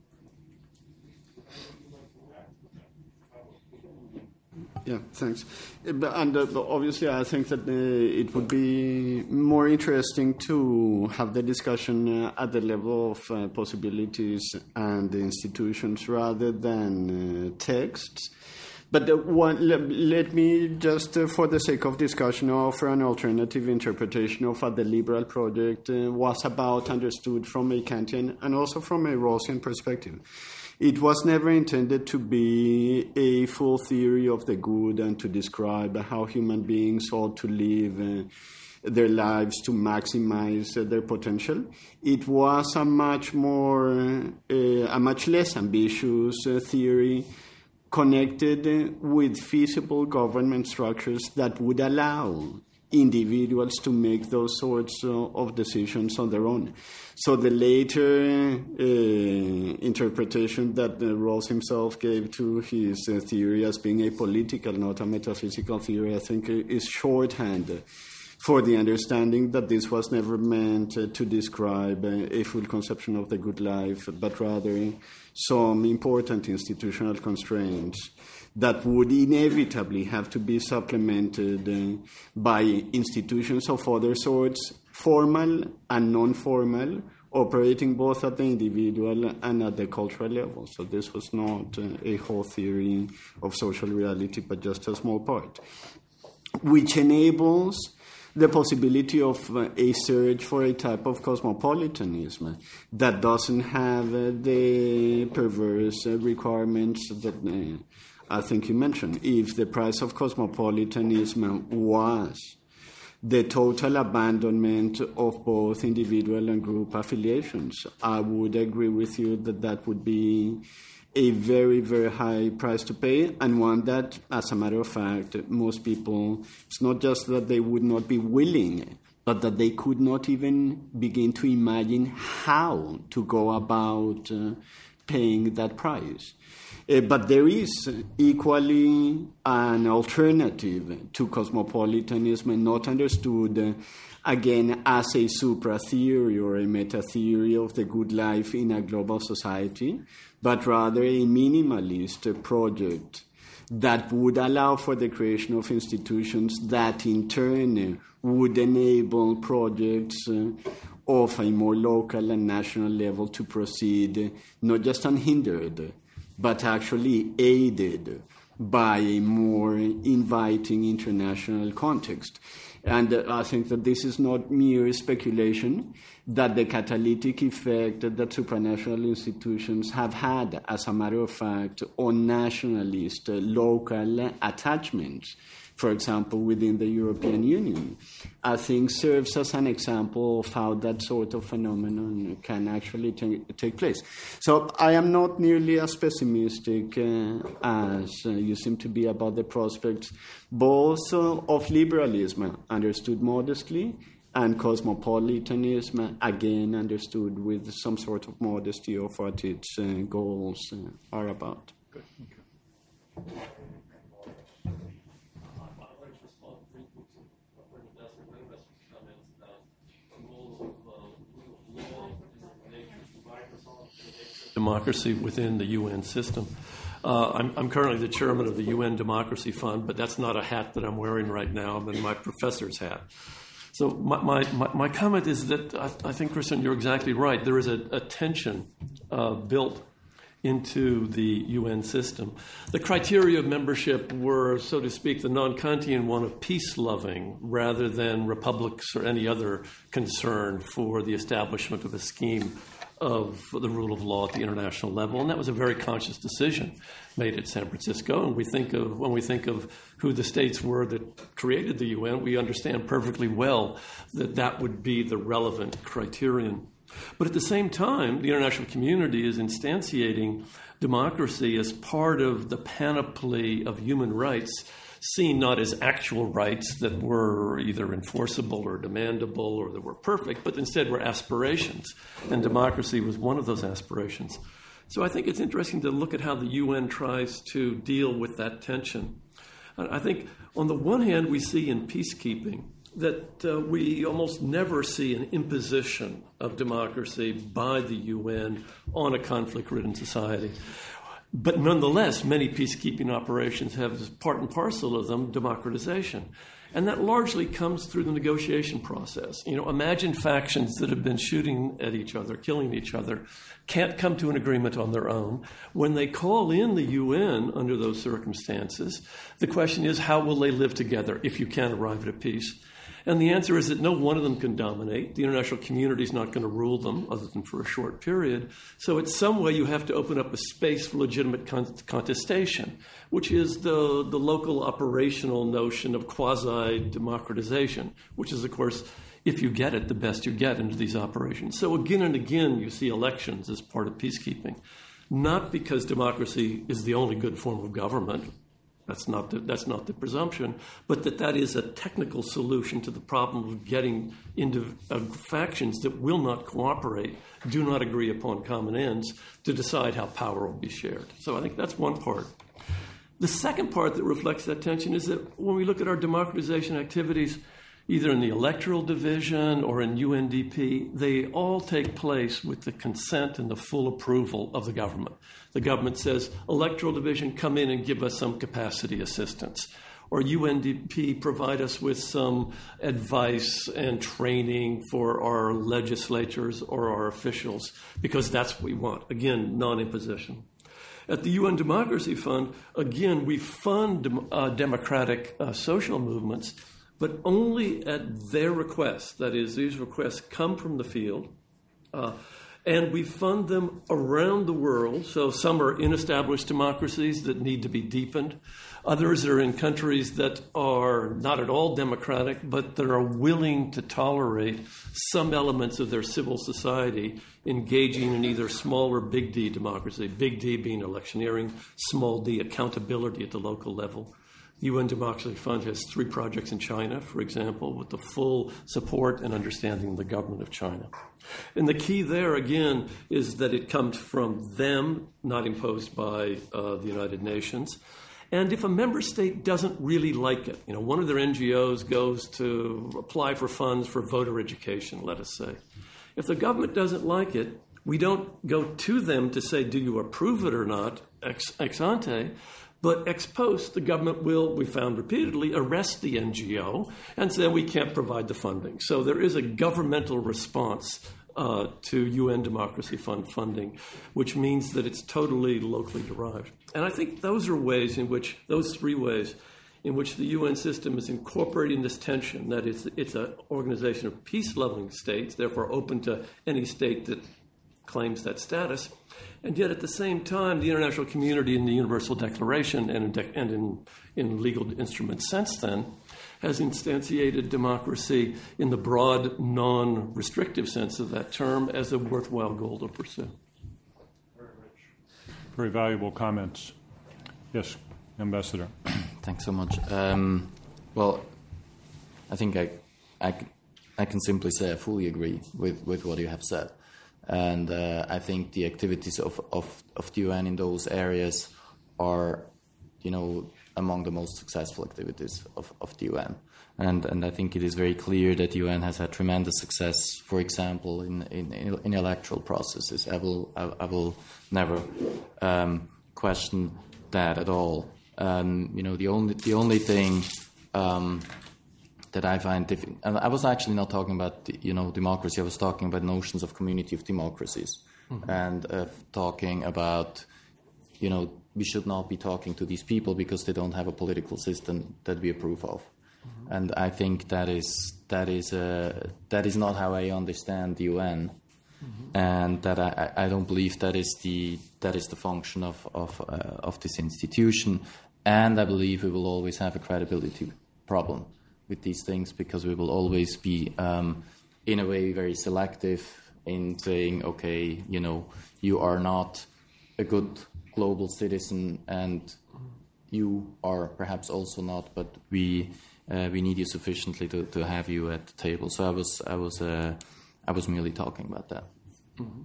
Yeah, thanks. And uh, obviously, I think that uh, it would be more interesting to have the discussion uh, at the level of uh, possibilities and the institutions rather than uh, texts. But uh, one, let, let me just, uh, for the sake of discussion, offer an alternative interpretation of what the liberal project uh, was about, understood from a Kantian and also from a Rawlsian perspective. It was never intended to be a full theory of the good and to describe how human beings ought to live uh, their lives to maximize uh, their potential. It was a much more, uh, a much less ambitious uh, theory connected uh, with feasible government structures that would allow individuals to make those sorts uh, of decisions on their own. So the later uh, interpretation that uh, Rawls himself gave to his uh, theory as being a political, not a metaphysical theory, I think is shorthand for the understanding that this was never meant uh, to describe uh, a full conception of the good life, but rather some important institutional constraints that would inevitably have to be supplemented uh, by institutions of other sorts, formal and non-formal, operating both at the individual and at the cultural level. So this was not uh, a whole theory of social reality, but just a small part, which enables the possibility of uh, a search for a type of cosmopolitanism that doesn't have uh, the perverse uh, requirements that uh, I think you mentioned. If the price of cosmopolitanism was the total abandonment of both individual and group affiliations, I would agree with you that that would be a very, very high price to pay, and one that, as a matter of fact, most people, it's not just that they would not be willing, but that they could not even begin to imagine how to go about uh, paying that price. Uh, but there is equally an alternative to cosmopolitanism, not understood, uh, again, as a supra-theory or a meta-theory of the good life in a global society, but rather a minimalist project that would allow for the creation of institutions that in turn would enable projects uh, of a more local and national level to proceed, not just unhindered, but actually aided by a more inviting international context. And uh, I think that this is not mere speculation, that the catalytic effect that supranational institutions have had, as a matter of fact, on nationalist uh, local attachments, for example, within the European Union, I think serves as an example of how that sort of phenomenon can actually t- take place. So I am not nearly as pessimistic uh, as uh, you seem to be about the prospects, both uh, of liberalism, understood modestly, and cosmopolitanism, again understood with some sort of modesty of what its uh, goals uh, are about. Good. Okay. Democracy within the U N system. Uh, I'm, I'm currently the chairman of the U N Democracy Fund, but that's not a hat that I'm wearing right now. I'm in my professor's hat. So my, my, my, my comment is that I, I think, Kristen, you're exactly right. There is a, a tension uh, built into the U N system. The criteria of membership were, so to speak, the non-Kantian one of peace-loving rather than republics or any other concern for the establishment of a scheme of the rule of law at the international level, and that was a very conscious decision made at San Francisco. And we think of when we think of who the states were that created the U N, we understand perfectly well that that would be the relevant criterion. But at the same time, the international community is instantiating democracy as part of the panoply of human rights, seen not as actual rights that were either enforceable or demandable or that were perfect, but instead were aspirations. And democracy was one of those aspirations. So I think it's interesting to look at how the U N tries to deal with that tension. I think on the one hand, we see in peacekeeping that uh, we almost never see an imposition of democracy by the U N on a conflict-ridden society. But nonetheless, many peacekeeping operations have as part and parcel of them democratization. And that largely comes through the negotiation process. You know, imagine factions that have been shooting at each other, killing each other, can't come to an agreement on their own. When they call in the U N under those circumstances, the question is, how will they live together if you can't arrive at a peace? And the answer is that no one of them can dominate. The international community is not going to rule them other than for a short period. So in some way you have to open up a space for legitimate con- contestation, which is the, the local operational notion of quasi-democratization, which is, of course, if you get it, the best you get into these operations. So again and again you see elections as part of peacekeeping, not because democracy is the only good form of government. That's not the, that's not the presumption, but that that is a technical solution to the problem of getting into uh, factions that will not cooperate, do not agree upon common ends, to decide how power will be shared. So I think that's one part. The second part that reflects that tension is that when we look at our democratization activities, either in the electoral division or in U N D P, they all take place with the consent and the full approval of the government. The government says, electoral division, come in and give us some capacity assistance. Or U N D P, provide us with some advice and training for our legislatures or our officials, because that's what we want. Again, non-imposition. At the U N Democracy Fund, again, we fund dem- uh, democratic uh, social movements, but only at their request. That is, these requests come from the field, uh, and we fund them around the world. So some are in established democracies that need to be deepened. Others are in countries that are not at all democratic, but that are willing to tolerate some elements of their civil society engaging in either small or big D democracy, big D being electioneering, small d accountability at the local level. The U N Democracy Fund has three projects in China, for example, with the full support and understanding of the government of China. And the key there, again, is that it comes from them, not imposed by uh, the United Nations. And if a member state doesn't really like it, you know, one of their N G Os goes to apply for funds for voter education, let us say. If the government doesn't like it, we don't go to them to say, do you approve it or not, ex, ex ante, but ex post, the government will, we found repeatedly, arrest the N G O and say we can't provide the funding. So there is a governmental response uh, to U N Democracy Fund funding, which means that it's totally locally derived. And I think those are ways in which, those three ways in which the U N system is incorporating this tension, that it's, it's an organization of peace-loving states, therefore open to any state that claims that status. And yet at the same time, the international community in the Universal Declaration and in, de- and in, in legal instruments since then has instantiated democracy in the broad, non-restrictive sense of that term as a worthwhile goal to pursue. Very rich. Very valuable comments. Yes, Ambassador. Thanks so much. Um, well, I think I, I I can simply say I fully agree with, with what you have said. And uh, I think the activities of, of, of the U N in those areas are, you know, among the most successful activities of, of the U N. And, and I think it is very clear that the U N has had tremendous success, for example, in, in, in electoral processes. I will, I, I will never um, question that at all. Um, you know, the only, the only thing um, that I find difficult, and I was actually not talking about, you know, democracy, I was talking about notions of community of democracies, mm-hmm. and uh, talking about, you know, we should not be talking to these people because they don't have a political system that we approve of. Mm-hmm. And I think that is that is uh, that is not how I understand the U N, mm-hmm. and that I, I don't believe that is the that is the function of of uh, of this institution. And I believe we will always have a credibility problem with these things because we will always be, um, in a way, very selective in saying, okay, you know, you are not a good global citizen, and you are perhaps also not, but we uh, we need you sufficiently to, to have you at the table. So I was I was uh, I was merely talking about that. Mm-hmm.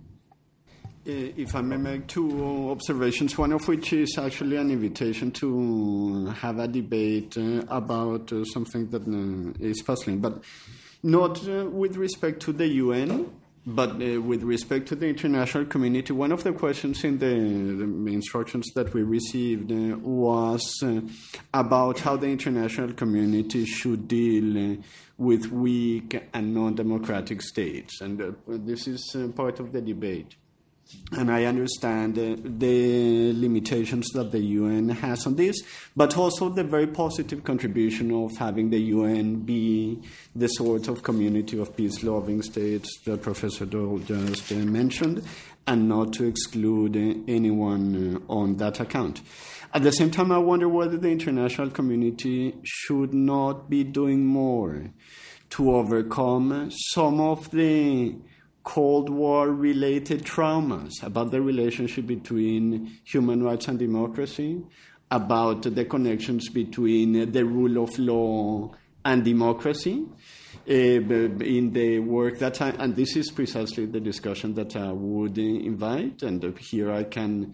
If I may make two observations, one of which is actually an invitation to have a debate uh, about uh, something that uh, is puzzling, but not uh, with respect to the U N, but uh, with respect to the international community. One of the questions in the, the instructions that we received uh, was uh, about how the international community should deal uh, with weak and non-democratic states. And uh, this is uh, part of the debate. And I understand uh, the limitations that the U N has on this, but also the very positive contribution of having the U N be the sort of community of peace-loving states that Professor Doyle just uh, mentioned, and not to exclude uh, anyone uh, on that account. At the same time, I wonder whether the international community should not be doing more to overcome some of the Cold War-related traumas about the relationship between human rights and democracy, about the connections between the rule of law and democracy. Uh, in the work that I, and this is precisely the discussion that I would invite, and here I can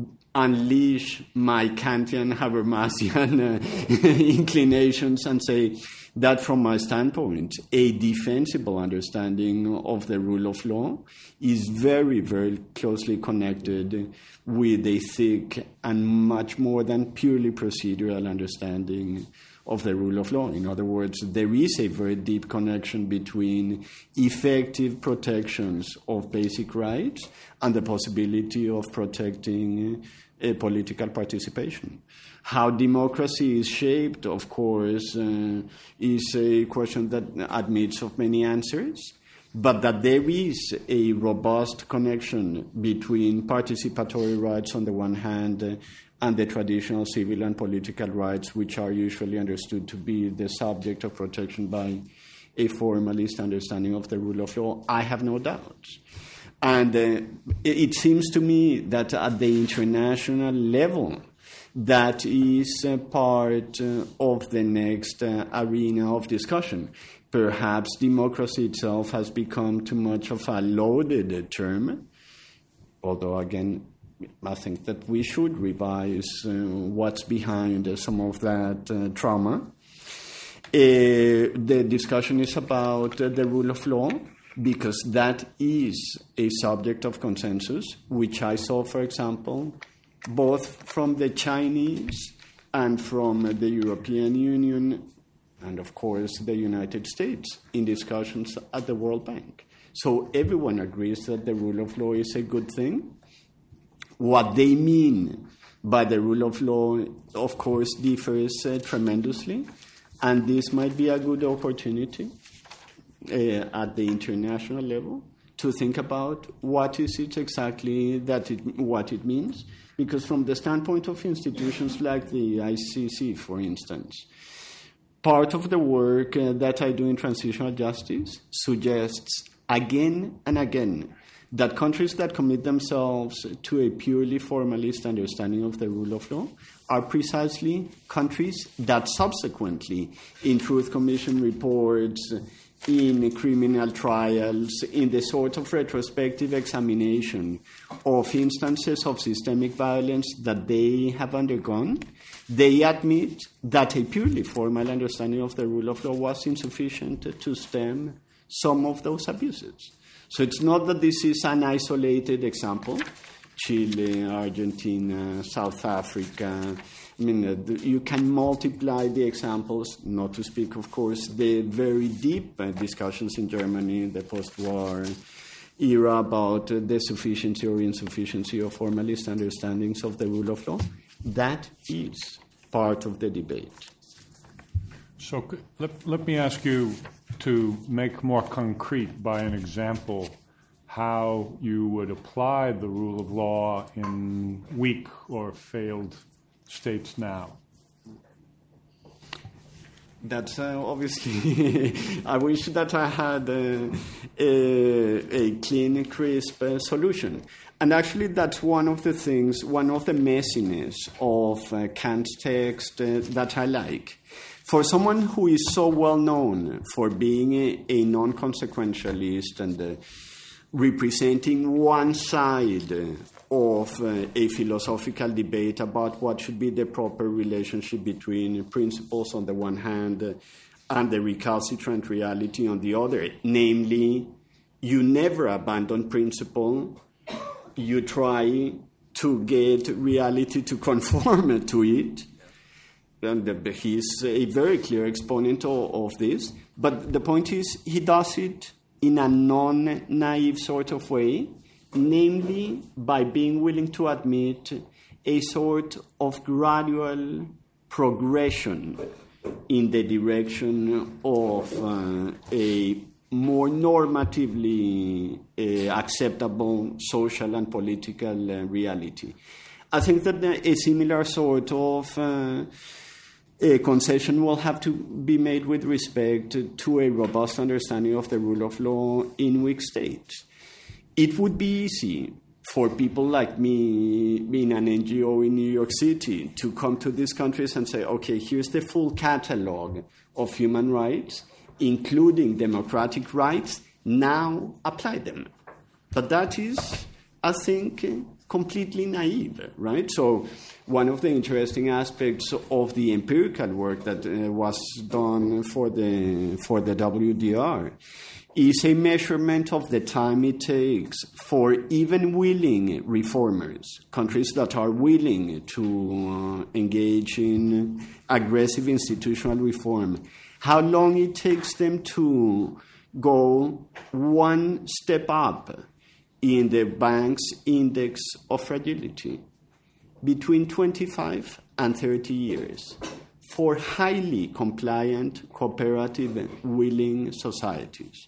unleash my Kantian Habermasian uh, inclinations and say that from my standpoint, a defensible understanding of the rule of law is very, very closely connected with a thick and much more than purely procedural understanding of the rule of law. In other words, there is a very deep connection between effective protections of basic rights and the possibility of protecting uh, political participation. How democracy is shaped, of course, uh, is a question that admits of many answers, but that there is a robust connection between participatory rights on the one hand uh, and the traditional civil and political rights, which are usually understood to be the subject of protection by a formalist understanding of the rule of law, I have no doubts. And uh, it seems to me that at the international level, that is uh, part uh, of the next uh, arena of discussion. Perhaps democracy itself has become too much of a loaded term, although, again, I think that we should revise uh, what's behind uh, some of that uh, trauma. Uh, the discussion is about uh, the rule of law, because that is a subject of consensus, which I saw, for example, both from the Chinese and from uh, the European Union and, of course, the United States in discussions at the World Bank. So everyone agrees that the rule of law is a good thing. What they mean by the rule of law, of course, differs uh, tremendously, and this might be a good opportunity uh, at the international level to think about what is it exactly that it, what it means, because from the standpoint of institutions like the I C C, for instance, part of the work uh, that I do in transitional justice suggests again and again that countries that commit themselves to a purely formalist understanding of the rule of law are precisely countries that subsequently, in Truth Commission reports, in criminal trials, in the sort of retrospective examination of instances of systemic violence that they have undergone, they admit that a purely formal understanding of the rule of law was insufficient to stem some of those abuses. So it's not that this is an isolated example. Chile, Argentina, South Africa. I mean, uh, you can multiply the examples, not to speak, of course, the very deep uh, discussions in Germany in the post-war era about uh, the sufficiency or insufficiency of formalist understandings of the rule of law. That is part of the debate. So let, let me ask you to make more concrete by an example how you would apply the rule of law in weak or failed states now. That's uh, obviously, I wish that I had uh, a, a clean, crisp uh, solution. And actually, that's one of the things, one of the messiness of uh, Kant's text uh, that I like. For someone who is so well known for being a, a non-consequentialist and uh, representing one side of uh, a philosophical debate about what should be the proper relationship between principles on the one hand uh, and the recalcitrant reality on the other. Namely, you never abandon principle, you try to get reality to conform to it. And he's a very clear exponent of, of this. But the point is, he does it in a non-naive sort of way, namely by being willing to admit a sort of gradual progression in the direction of uh, a more normatively uh, acceptable social and political uh, reality. I think that a similar sort of uh, a concession will have to be made with respect to a robust understanding of the rule of law in weak states. It would be easy for people like me in an N G O in New York City to come to these countries and say, okay, here's the full catalog of human rights, including democratic rights, now apply them. But that is, I think, completely naive, right? So one of the interesting aspects of the empirical work that uh, was done for the for the W D R is a measurement of the time it takes for even willing reformers, countries that are willing to uh, engage in aggressive institutional reform, how long it takes them to go one step up in the bank's index of fragility, between twenty-five and thirty years, for highly compliant, cooperative, willing societies.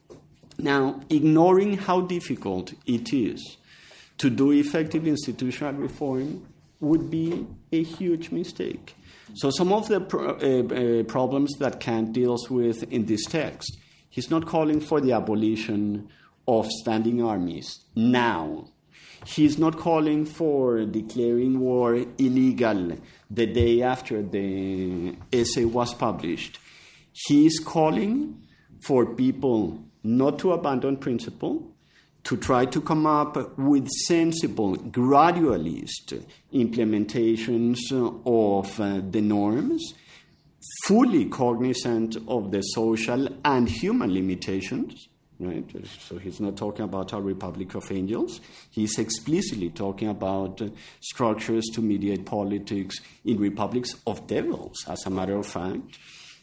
Now, ignoring how difficult it is to do effective institutional reform would be a huge mistake. So some of the pro- uh, uh, problems that Kant deals with in this text, he's not calling for the abolition of standing armies now. He's not calling for declaring war illegal the day after the essay was published. He's calling for people not to abandon principle, to try to come up with sensible, gradualist implementations of uh, the norms, fully cognizant of the social and human limitations. Right? So he's not talking about a republic of angels. He's explicitly talking about uh, structures to mediate politics in republics of devils, as a matter of fact.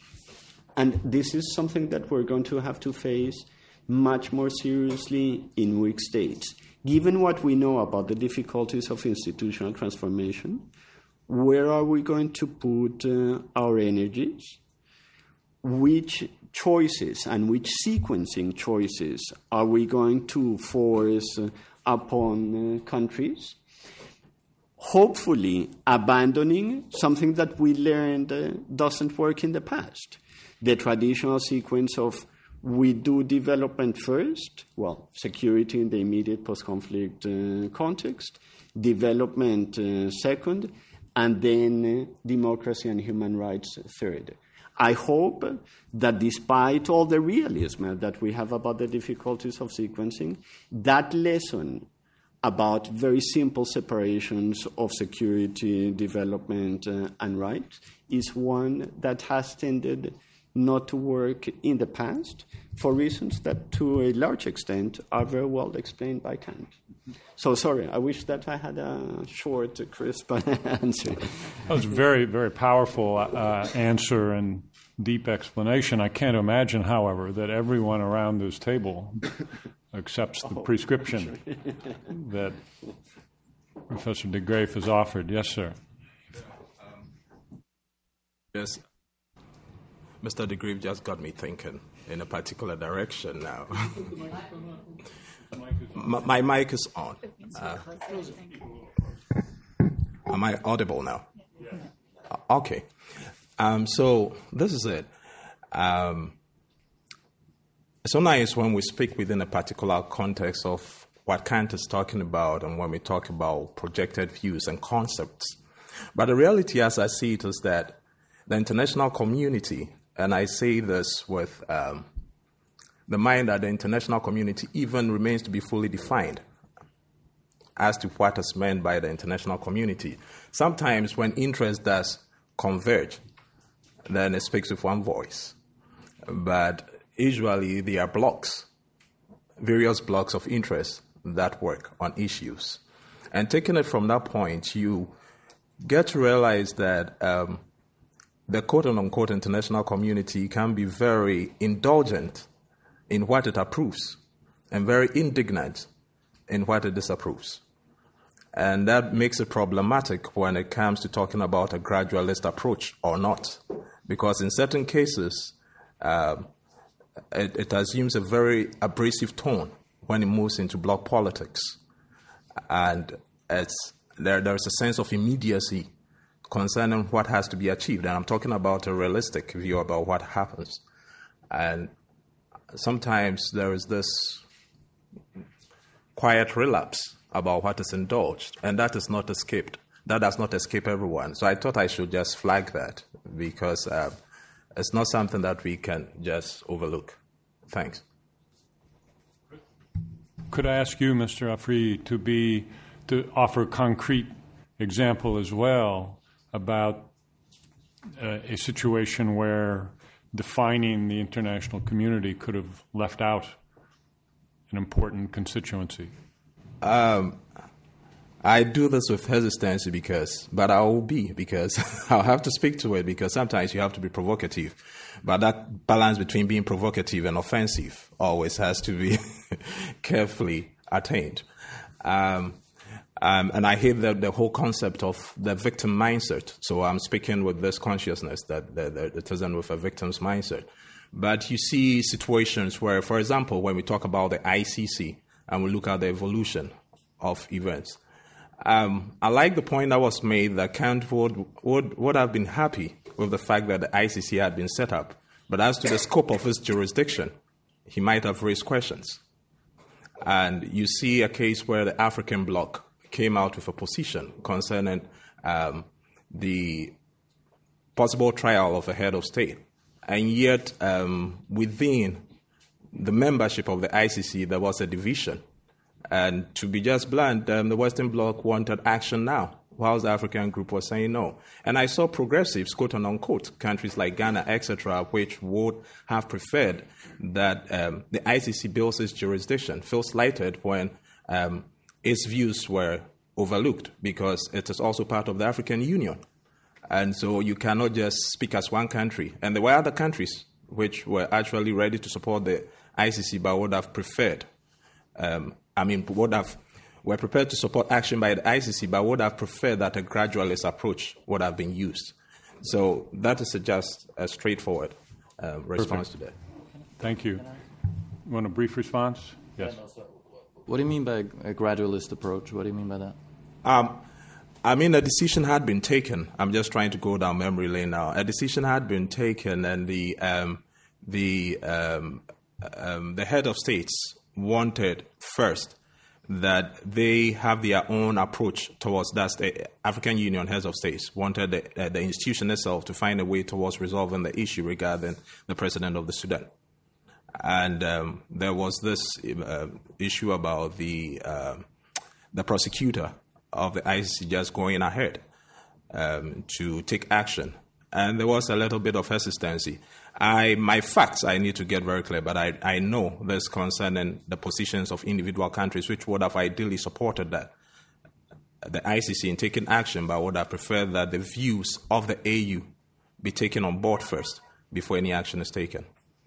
And this is something that we're going to have to face much more seriously in weak states. Given what we know about the difficulties of institutional transformation, where are we going to put uh, our energies? Which choices and which sequencing choices are we going to force uh, upon uh, countries? Hopefully abandoning something that we learned uh, doesn't work in the past. The traditional sequence of we do development first, well, security in the immediate post-conflict uh, context, development uh, second, and then uh, democracy and human rights third. I hope that despite all the realism that we have about the difficulties of sequencing, that lesson about very simple separations of security, development, uh, and rights is one that has tended not to work in the past for reasons that to a large extent are very well explained by Kant. So sorry, I wish that I had a short, crisp answer. That was a very, very powerful uh, answer and deep explanation. I can't imagine, however, that everyone around this table accepts the prescription that Professor de Graaf has offered. Yes, sir. Yes. Mister de Graaf just got me thinking in a particular direction now. my, my mic is on. Uh, am I audible now? Okay. Um, so this is it. Um, it's so nice when we speak within a particular context of what Kant is talking about and when we talk about projected views and concepts. But the reality as I see it is that the international community, and I say this with um, the mind that the international community even remains to be fully defined as to what is meant by the international community. Sometimes when interest does converge, then it speaks with one voice. But usually there are blocks, various blocks of interest that work on issues. And taking it from that point, you get to realize that um, the quote-unquote international community can be very indulgent in what it approves and very indignant in what it disapproves. And that makes it problematic when it comes to talking about a gradualist approach or not, because in certain cases, uh, it, it assumes a very abrasive tone when it moves into bloc politics. And it's, there, there's a sense of immediacy concerning what has to be achieved. And I'm talking about a realistic view about what happens. And sometimes there is this quiet relapse about what is indulged, and that is not escaped. That does not escape everyone. So I thought I should just flag that because uh, it's not something that we can just overlook. Thanks. Could I ask you, Mister Afriyie, to be to offer a concrete example as well about uh, a situation where defining the international community could have left out an important constituency? Um, I do this with hesitancy because, but I will be because I'll have to speak to it because sometimes you have to be provocative. But that balance between being provocative and offensive always has to be carefully attained. Um, um, and I hate the, the whole concept of the victim mindset. So I'm speaking with this consciousness that, that, that it isn't with a victim's mindset. But you see situations where, for example, when we talk about the I C C and we look at the evolution of events, um, I like the point that was made that Kant would, would, would have been happy with the fact that the I C C had been set up. But as to the scope of his jurisdiction, he might have raised questions. And you see a case where the African bloc came out with a position concerning um, the possible trial of a head of state. And yet, um, within the membership of the I C C, there was a division. And to be just blunt, um, the Western Bloc wanted action now, whilst the African group was saying no. And I saw progressives, quote and unquote, countries like Ghana, et cetera, which would have preferred that um, the I C C builds its jurisdiction, feel slighted when um, its views were overlooked because it is also part of the African Union. And so you cannot just speak as one country. And there were other countries which were actually ready to support the I C C but would have preferred, um, I mean, would have, were prepared to support action by the I C C but would have preferred that a gradualist approach would have been used. So that is a just a straightforward uh, response Perfect. to that. Thank you. You want a brief response? Yes. What do you mean by a gradualist approach? What do you mean by that? Um, I mean, a decision had been taken. I'm just trying to go down memory lane now. A decision had been taken, and the um, the um, um, the head of states wanted first that they have their own approach towards that. The African Union heads of states wanted the, uh, the institution itself to find a way towards resolving the issue regarding the president of the Sudan. And um, there was this uh, issue about the uh, the prosecutor of the I C C just going ahead um, to take action. And there was a little bit of hesitancy. I, my facts I need to get very clear, but I, I know there's concerning the positions of individual countries which would have ideally supported that, the I C C in taking action, but would have preferred that the views of the A U be taken on board first before any action is taken.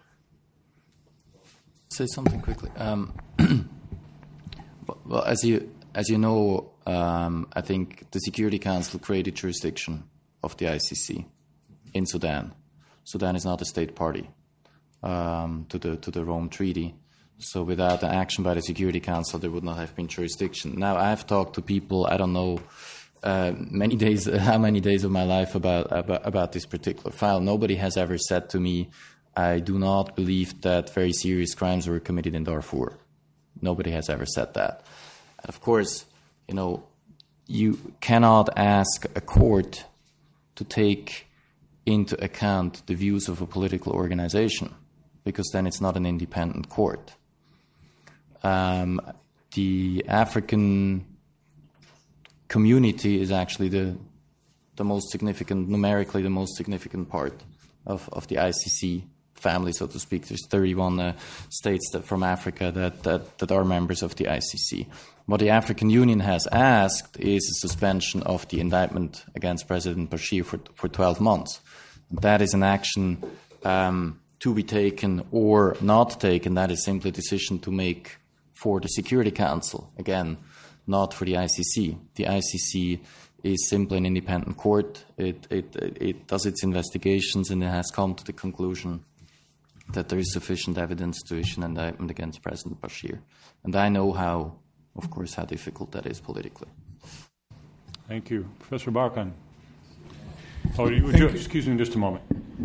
Say something quickly. Um, well, as you as you know, um, I think the Security Council created jurisdiction of the I C C in Sudan. Sudan is not a state party um, to the to the Rome Treaty. So without the action by the Security Council, there would not have been jurisdiction. Now, I've talked to people, I don't know, uh, many days, how many days of my life about, about about this particular file. Nobody has ever said to me, I do not believe that very serious crimes were committed in Darfur. Nobody has ever said that. And of course, you know, you cannot ask a court to take into account the views of a political organization, because then it's not an independent court. Um, the African community is actually the the most significant, numerically the most significant part of, of the I C C family, so to speak. There's thirty-one uh, states that, from Africa that, that, that are members of the I C C. What the African Union has asked is a suspension of the indictment against President Bashir for, for twelve months. That is an action um, to be taken or not taken. That is simply a decision to make for the Security Council. Again, not for the I C C. The I C C is simply an independent court. It, it, it does its investigations, and it has come to the conclusion that there is sufficient evidence to issue an indictment against President Bashir. And I know how, of course, how difficult that is politically. Thank you. Professor Barkan. Oh, would you, excuse me just a moment.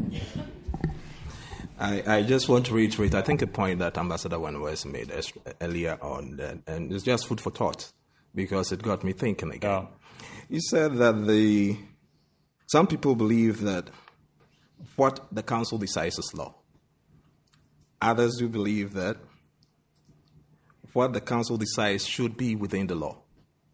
I, I just want to reiterate, I think, a point that Ambassador Wanwes made earlier on, and, and it's just food for thought, because it got me thinking again. Yeah. You said that the some people believe that what the council decides is law. Others do believe that what the council decides should be within the law.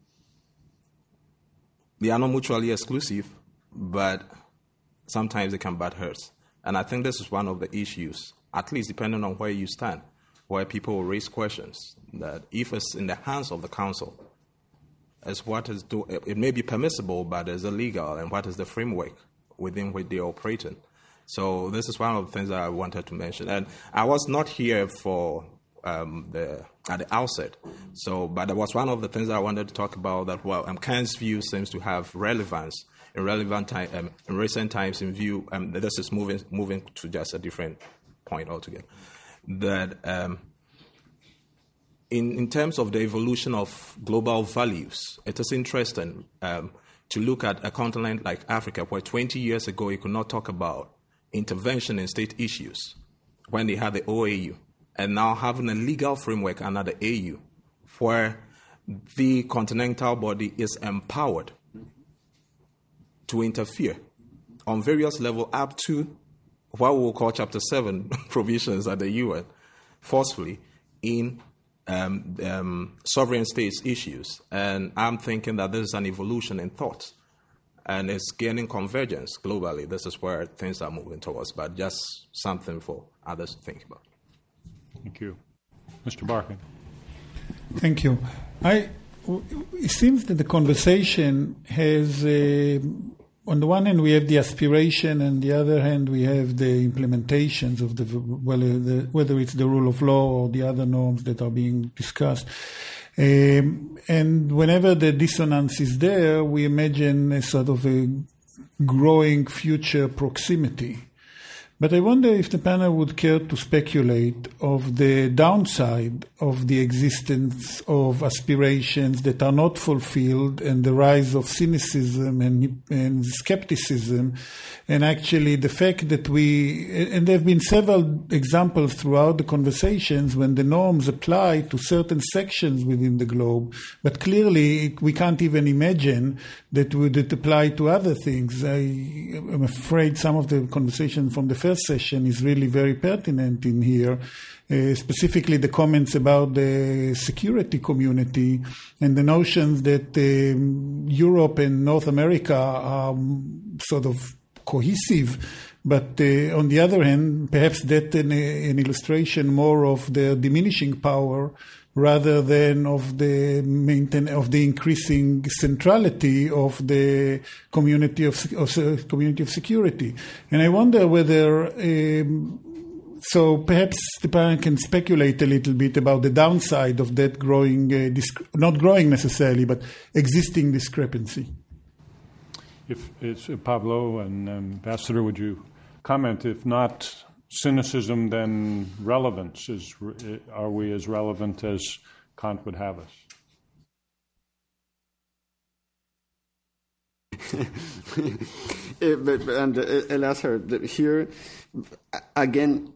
They are not mutually exclusive, but sometimes they can butt heads. And I think this is one of the issues, at least depending on where you stand, where people will raise questions, that if it's in the hands of the council, as what is do, it may be permissible, but is illegal, and what is the framework within which they are operating. So this is one of the things that I wanted to mention. And I was not here for um, the at the outset, so but it was one of the things that I wanted to talk about. That well, um, Kant's view seems to have relevance in relevant time um, in recent times. In view, um, this is moving moving to just a different point altogether. That um, in in terms of the evolution of global values, it is interesting um, to look at a continent like Africa, where twenty years ago you could not talk about intervention in state issues when they had the O A U, and now having a legal framework under the A U where the continental body is empowered to interfere on various levels up to what we will call Chapter seven provisions at the U N forcefully in um, um, sovereign states issues. And I'm thinking that this is an evolution in thought. And it's gaining convergence globally. This is where things are moving towards, but just something for others to think about. Thank you. Mister Barkan. Thank you. I, it seems that the conversation has, uh, on the one hand, we have the aspiration, and on the other hand, we have the implementations of the whether, the, whether it's the rule of law or the other norms that are being discussed. Um, and whenever the dissonance is there, we imagine a sort of a growing future proximity But I wonder if the panel would care to speculate of the downside of the existence of aspirations that are not fulfilled and the rise of cynicism and, and skepticism, and actually the fact that we, and there have been several examples throughout the conversations when the norms apply to certain sections within the globe, but clearly we can't even imagine that would it apply to other things. I am afraid some of the conversation from the first session is really very pertinent in here, uh, specifically the comments about the security community and the notions that um, Europe and North America are sort of cohesive, but uh, on the other hand, perhaps that's an, an illustration more of their diminishing power rather than of the maintain of the increasing centrality of the community of, of uh, community of security. And I wonder whether um, so perhaps the panel can speculate a little bit about the downside of that growing, uh, disc- not growing necessarily, but existing discrepancy. If it's uh, Pablo and um, Ambassador, would you comment? If not cynicism, then relevance. Is, are we as relevant as Kant would have us? uh, but, and uh, Elazar, here again,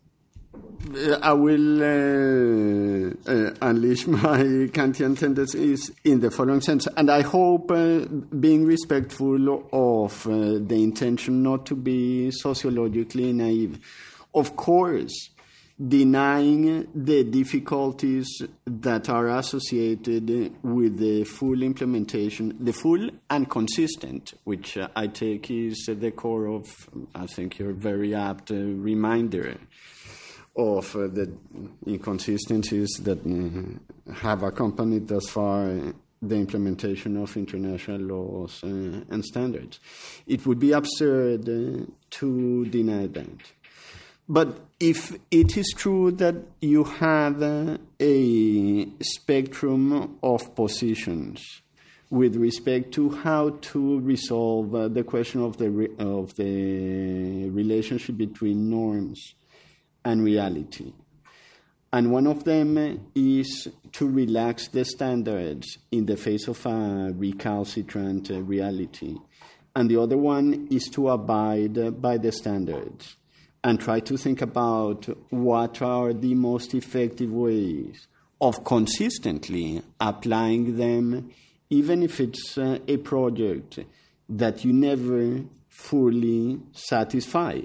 I will uh, uh, unleash my Kantian tendencies in the following sense, and I hope, uh, being respectful of uh, the intention not to be sociologically naive, of course, denying the difficulties that are associated with the full implementation, the full and consistent, which uh, I take is the core of, I think, your very apt uh, reminder of uh, the inconsistencies that uh, have accompanied thus far uh, the implementation of international laws uh, and standards. It would be absurd uh, to deny that. But if it is true that you have uh, a spectrum of positions with respect to how to resolve uh, the question of the re- of the relationship between norms and reality, and one of them is to relax the standards in the face of a recalcitrant uh, reality, and the other one is to abide uh, by the standards and try to think about what are the most effective ways of consistently applying them, even if it's uh, a project that you never fully satisfy.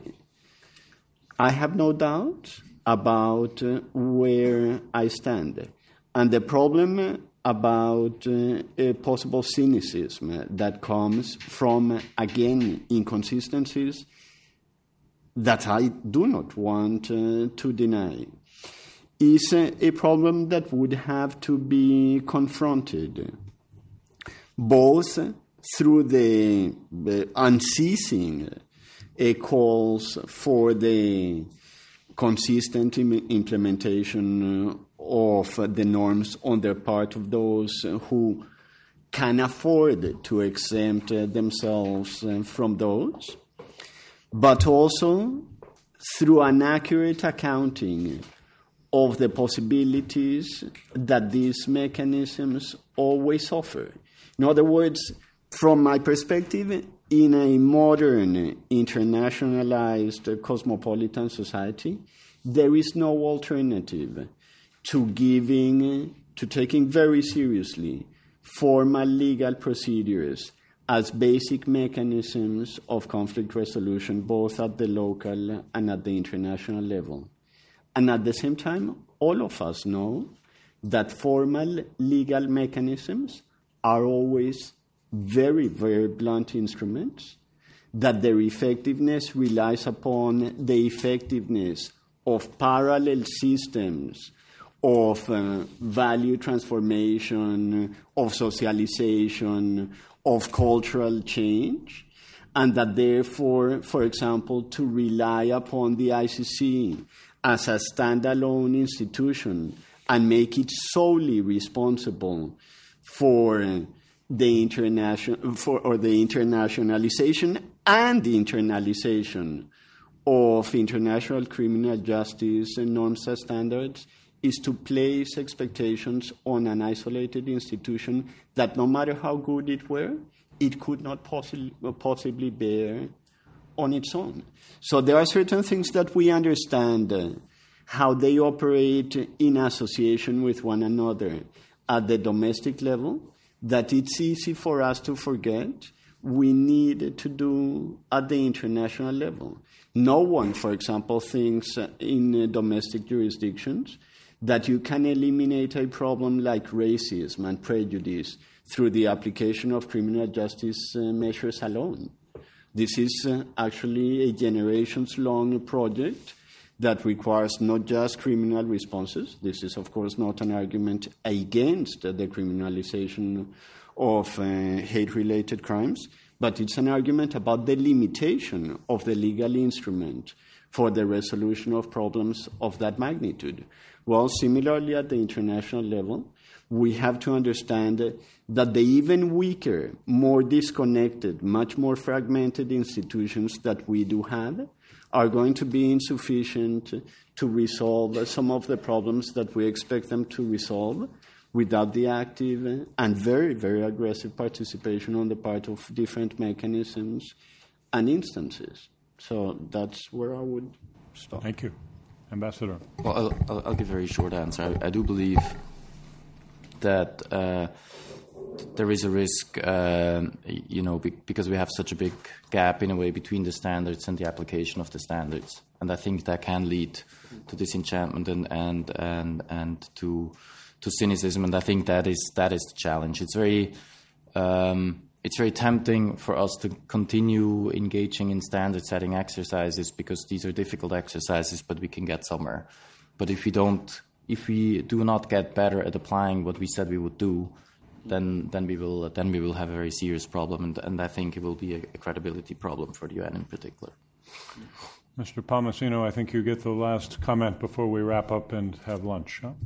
I have no doubt about uh, where I stand. And the problem about uh, a possible cynicism that comes from, again, inconsistencies that I do not want uh, to deny, is uh, a problem that would have to be confronted both through the, the unceasing uh, calls for the consistent im- implementation of uh, the norms on the part of those who can afford to exempt uh, themselves uh, from those, but also through an accurate accounting of the possibilities that these mechanisms always offer. In other words, from my perspective, in a modern, internationalized, cosmopolitan society, there is no alternative to giving, to taking very seriously formal legal procedures as basic mechanisms of conflict resolution, both at the local and at the international level. And at the same time, all of us know that formal legal mechanisms are always very, very blunt instruments, that their effectiveness relies upon the effectiveness of parallel systems of uh, value transformation, of socialization, of cultural change, and that therefore, for example, to rely upon the I C C as a standalone institution and make it solely responsible for the international for or the internationalization and the internalization of international criminal justice norms and standards is to place expectations on an isolated institution that no matter how good it were, it could not possi- possibly bear on its own. So there are certain things that we understand uh, how they operate in association with one another at the domestic level, that it's easy for us to forget we need to do at the international level. No one, for example, thinks in uh, domestic jurisdictions that you can eliminate a problem like racism and prejudice through the application of criminal justice uh, measures alone. This is uh, actually a generations-long project that requires not just criminal responses. This is, of course, not an argument against uh, the criminalization of uh, hate-related crimes, but it's an argument about the limitation of the legal instrument for the resolution of problems of that magnitude. Well, similarly at the international level, we have to understand that the even weaker, more disconnected, much more fragmented institutions that we do have are going to be insufficient to resolve some of the problems that we expect them to resolve without the active and very, very aggressive participation on the part of different mechanisms and instances. So that's where I would stop. Thank you. Ambassador. Well, I'll, I'll, I'll give a very short answer. I, I do believe that uh, there is a risk, uh, you know, be, because we have such a big gap in a way between the standards and the application of the standards, and I think that can lead to disenchantment and and and and to to cynicism, and I think that is that is the challenge. It's very um, it's very tempting for us to continue engaging in standard-setting exercises because these are difficult exercises, but we can get somewhere. But if we don't, if we do not get better at applying what we said we would do, then then we will then we will have a very serious problem, and, and I think it will be a, a credibility problem for the U N in particular. Mister Palmasino, I think you get the last comment before we wrap up and have lunch. Huh?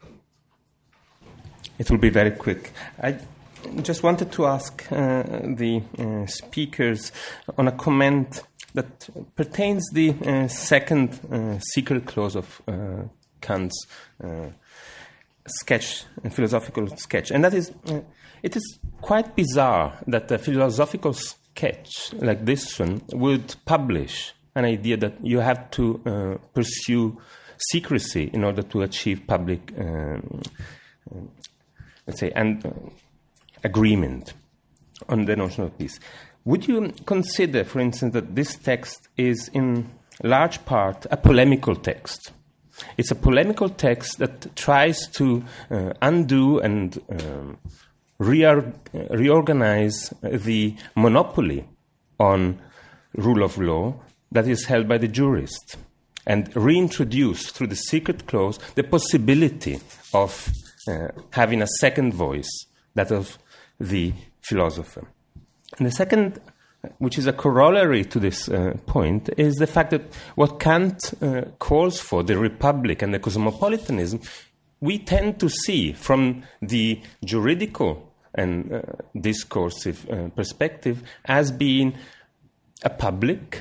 It will be very quick. I just wanted to ask uh, the uh, speakers on a comment that pertains the uh, second uh, secret clause of uh, Kant's uh, sketch, a philosophical sketch, and that is, uh, it is quite bizarre that a philosophical sketch like this one would publish an idea that you have to uh, pursue secrecy in order to achieve public, um, uh, let's say, and uh, agreement on the notion of peace. Would you consider, for instance, that this text is in large part a polemical text? It's a polemical text that tries to uh, undo and um, reor- reorganize the monopoly on rule of law that is held by the jurist, and reintroduce through the secret clause the possibility of uh, having a second voice, that of the philosopher. And the second, which is a corollary to this uh, point, is the fact that what Kant uh, calls for, the republic and the cosmopolitanism, we tend to see from the juridical and uh, discursive uh, perspective as being a public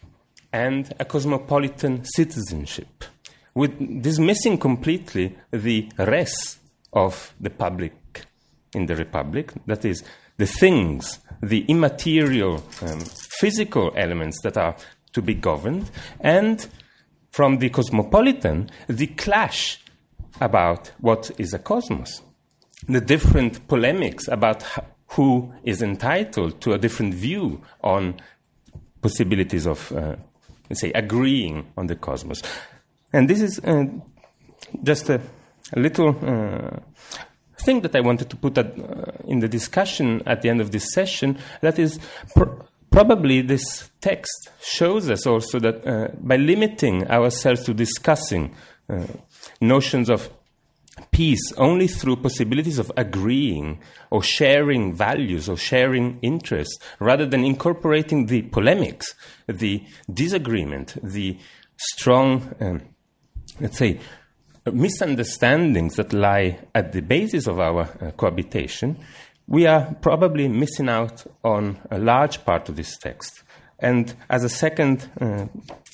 and a cosmopolitan citizenship, with dismissing completely the res of the public in the republic, that is, the things, the immaterial um, physical elements that are to be governed, and from the cosmopolitan, the clash about what is a cosmos, the different polemics about who is entitled to a different view on possibilities of, uh, let's say, agreeing on the cosmos. And this is uh, just a, a little uh, thing that I wanted to put at, uh, in the discussion at the end of this session, that is pr- probably this text shows us also that uh, by limiting ourselves to discussing uh, notions of peace only through possibilities of agreeing or sharing values or sharing interests, rather than incorporating the polemics, the disagreement, the strong, um, let's say, misunderstandings that lie at the basis of our uh, cohabitation, we are probably missing out on a large part of this text. And as a second uh,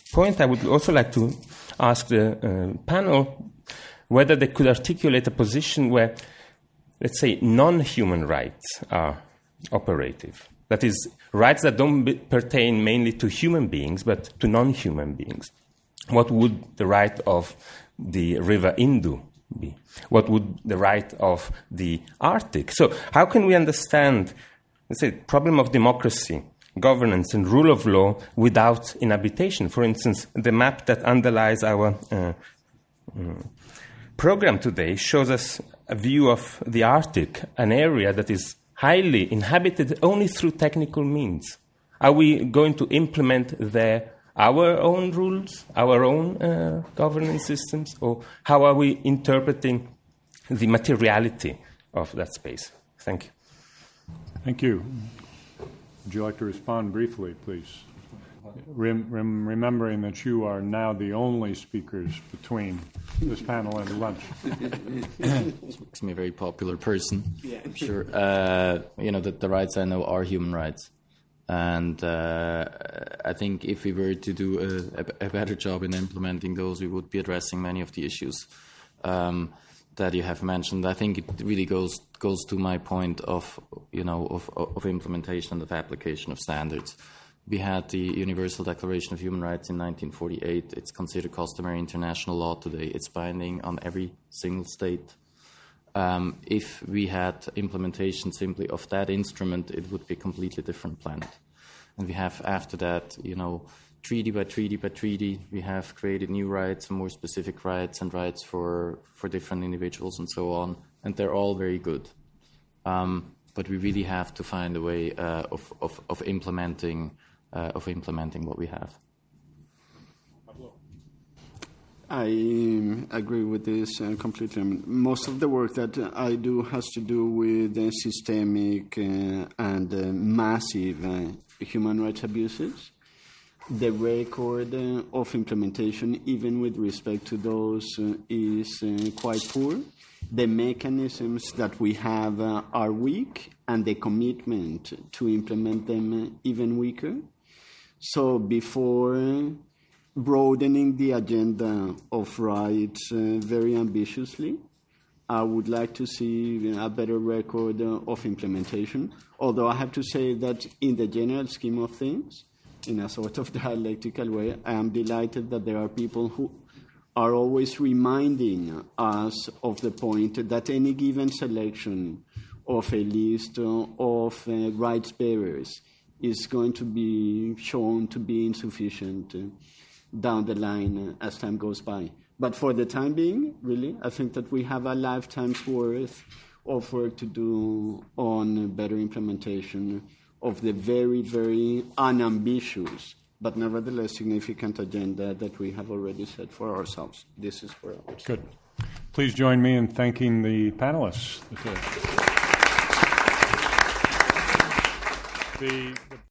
point, I would also like to ask the uh, panel whether they could articulate a position where, let's say, non-human rights are operative. That is, rights that don't be, pertain mainly to human beings, but to non-human beings. What would the right of the River Indus be? What would the right of the Arctic? So how can we understand, let's say, problem of democracy, governance and rule of law without inhabitation? For instance, the map that underlies our uh, um, program today shows us a view of the Arctic, an area that is highly inhabited only through technical means. Are we going to implement there our own rules, our own uh, governance systems, or how are we interpreting the materiality of that space? Thank you. Thank you. Would you like to respond briefly, please? Rem- rem- remembering that you are now the only speakers between this panel and lunch. This makes me a very popular person. Yeah. Sure. Uh, you know, that the rights I know are human rights. And uh, I think if we were to do a, a better job in implementing those, we would be addressing many of the issues um, that you have mentioned. I think it really goes goes to my point of, you know, of, of implementation and of application of standards. We had the Universal Declaration of Human Rights in nineteen forty-eight. It's considered customary international law today. It's binding on every single state. Um, if we had implementation simply of that instrument, it would be a completely different planet. And we have, after that, you know, treaty by treaty by treaty, we have created new rights, more specific rights, and rights for, for different individuals and so on. And they're all very good. Um, but we really have to find a way uh, of, of, of implementing uh, of implementing what we have. I um, agree with this uh, completely. I mean, most of the work that I do has to do with uh, systemic uh, and uh, massive uh, human rights abuses. The record uh, of implementation, even with respect to those, uh, is uh, quite poor. The mechanisms that we have uh, are weak, and the commitment to implement them uh, even weaker. So before Uh, broadening the agenda of rights uh, very ambitiously, I would like to see a better record uh, of implementation. Although I have to say that in the general scheme of things, in a sort of dialectical way, I am delighted that there are people who are always reminding us of the point that any given selection of a list uh, of uh, rights bearers is going to be shown to be insufficient uh, down the line uh, as time goes by. But for the time being, really, I think that we have a lifetime's worth of work to do on better implementation of the very, very unambitious, but nevertheless significant agenda that we have already set for ourselves. This is for ours. Good. Please join me in thanking the panelists. the, the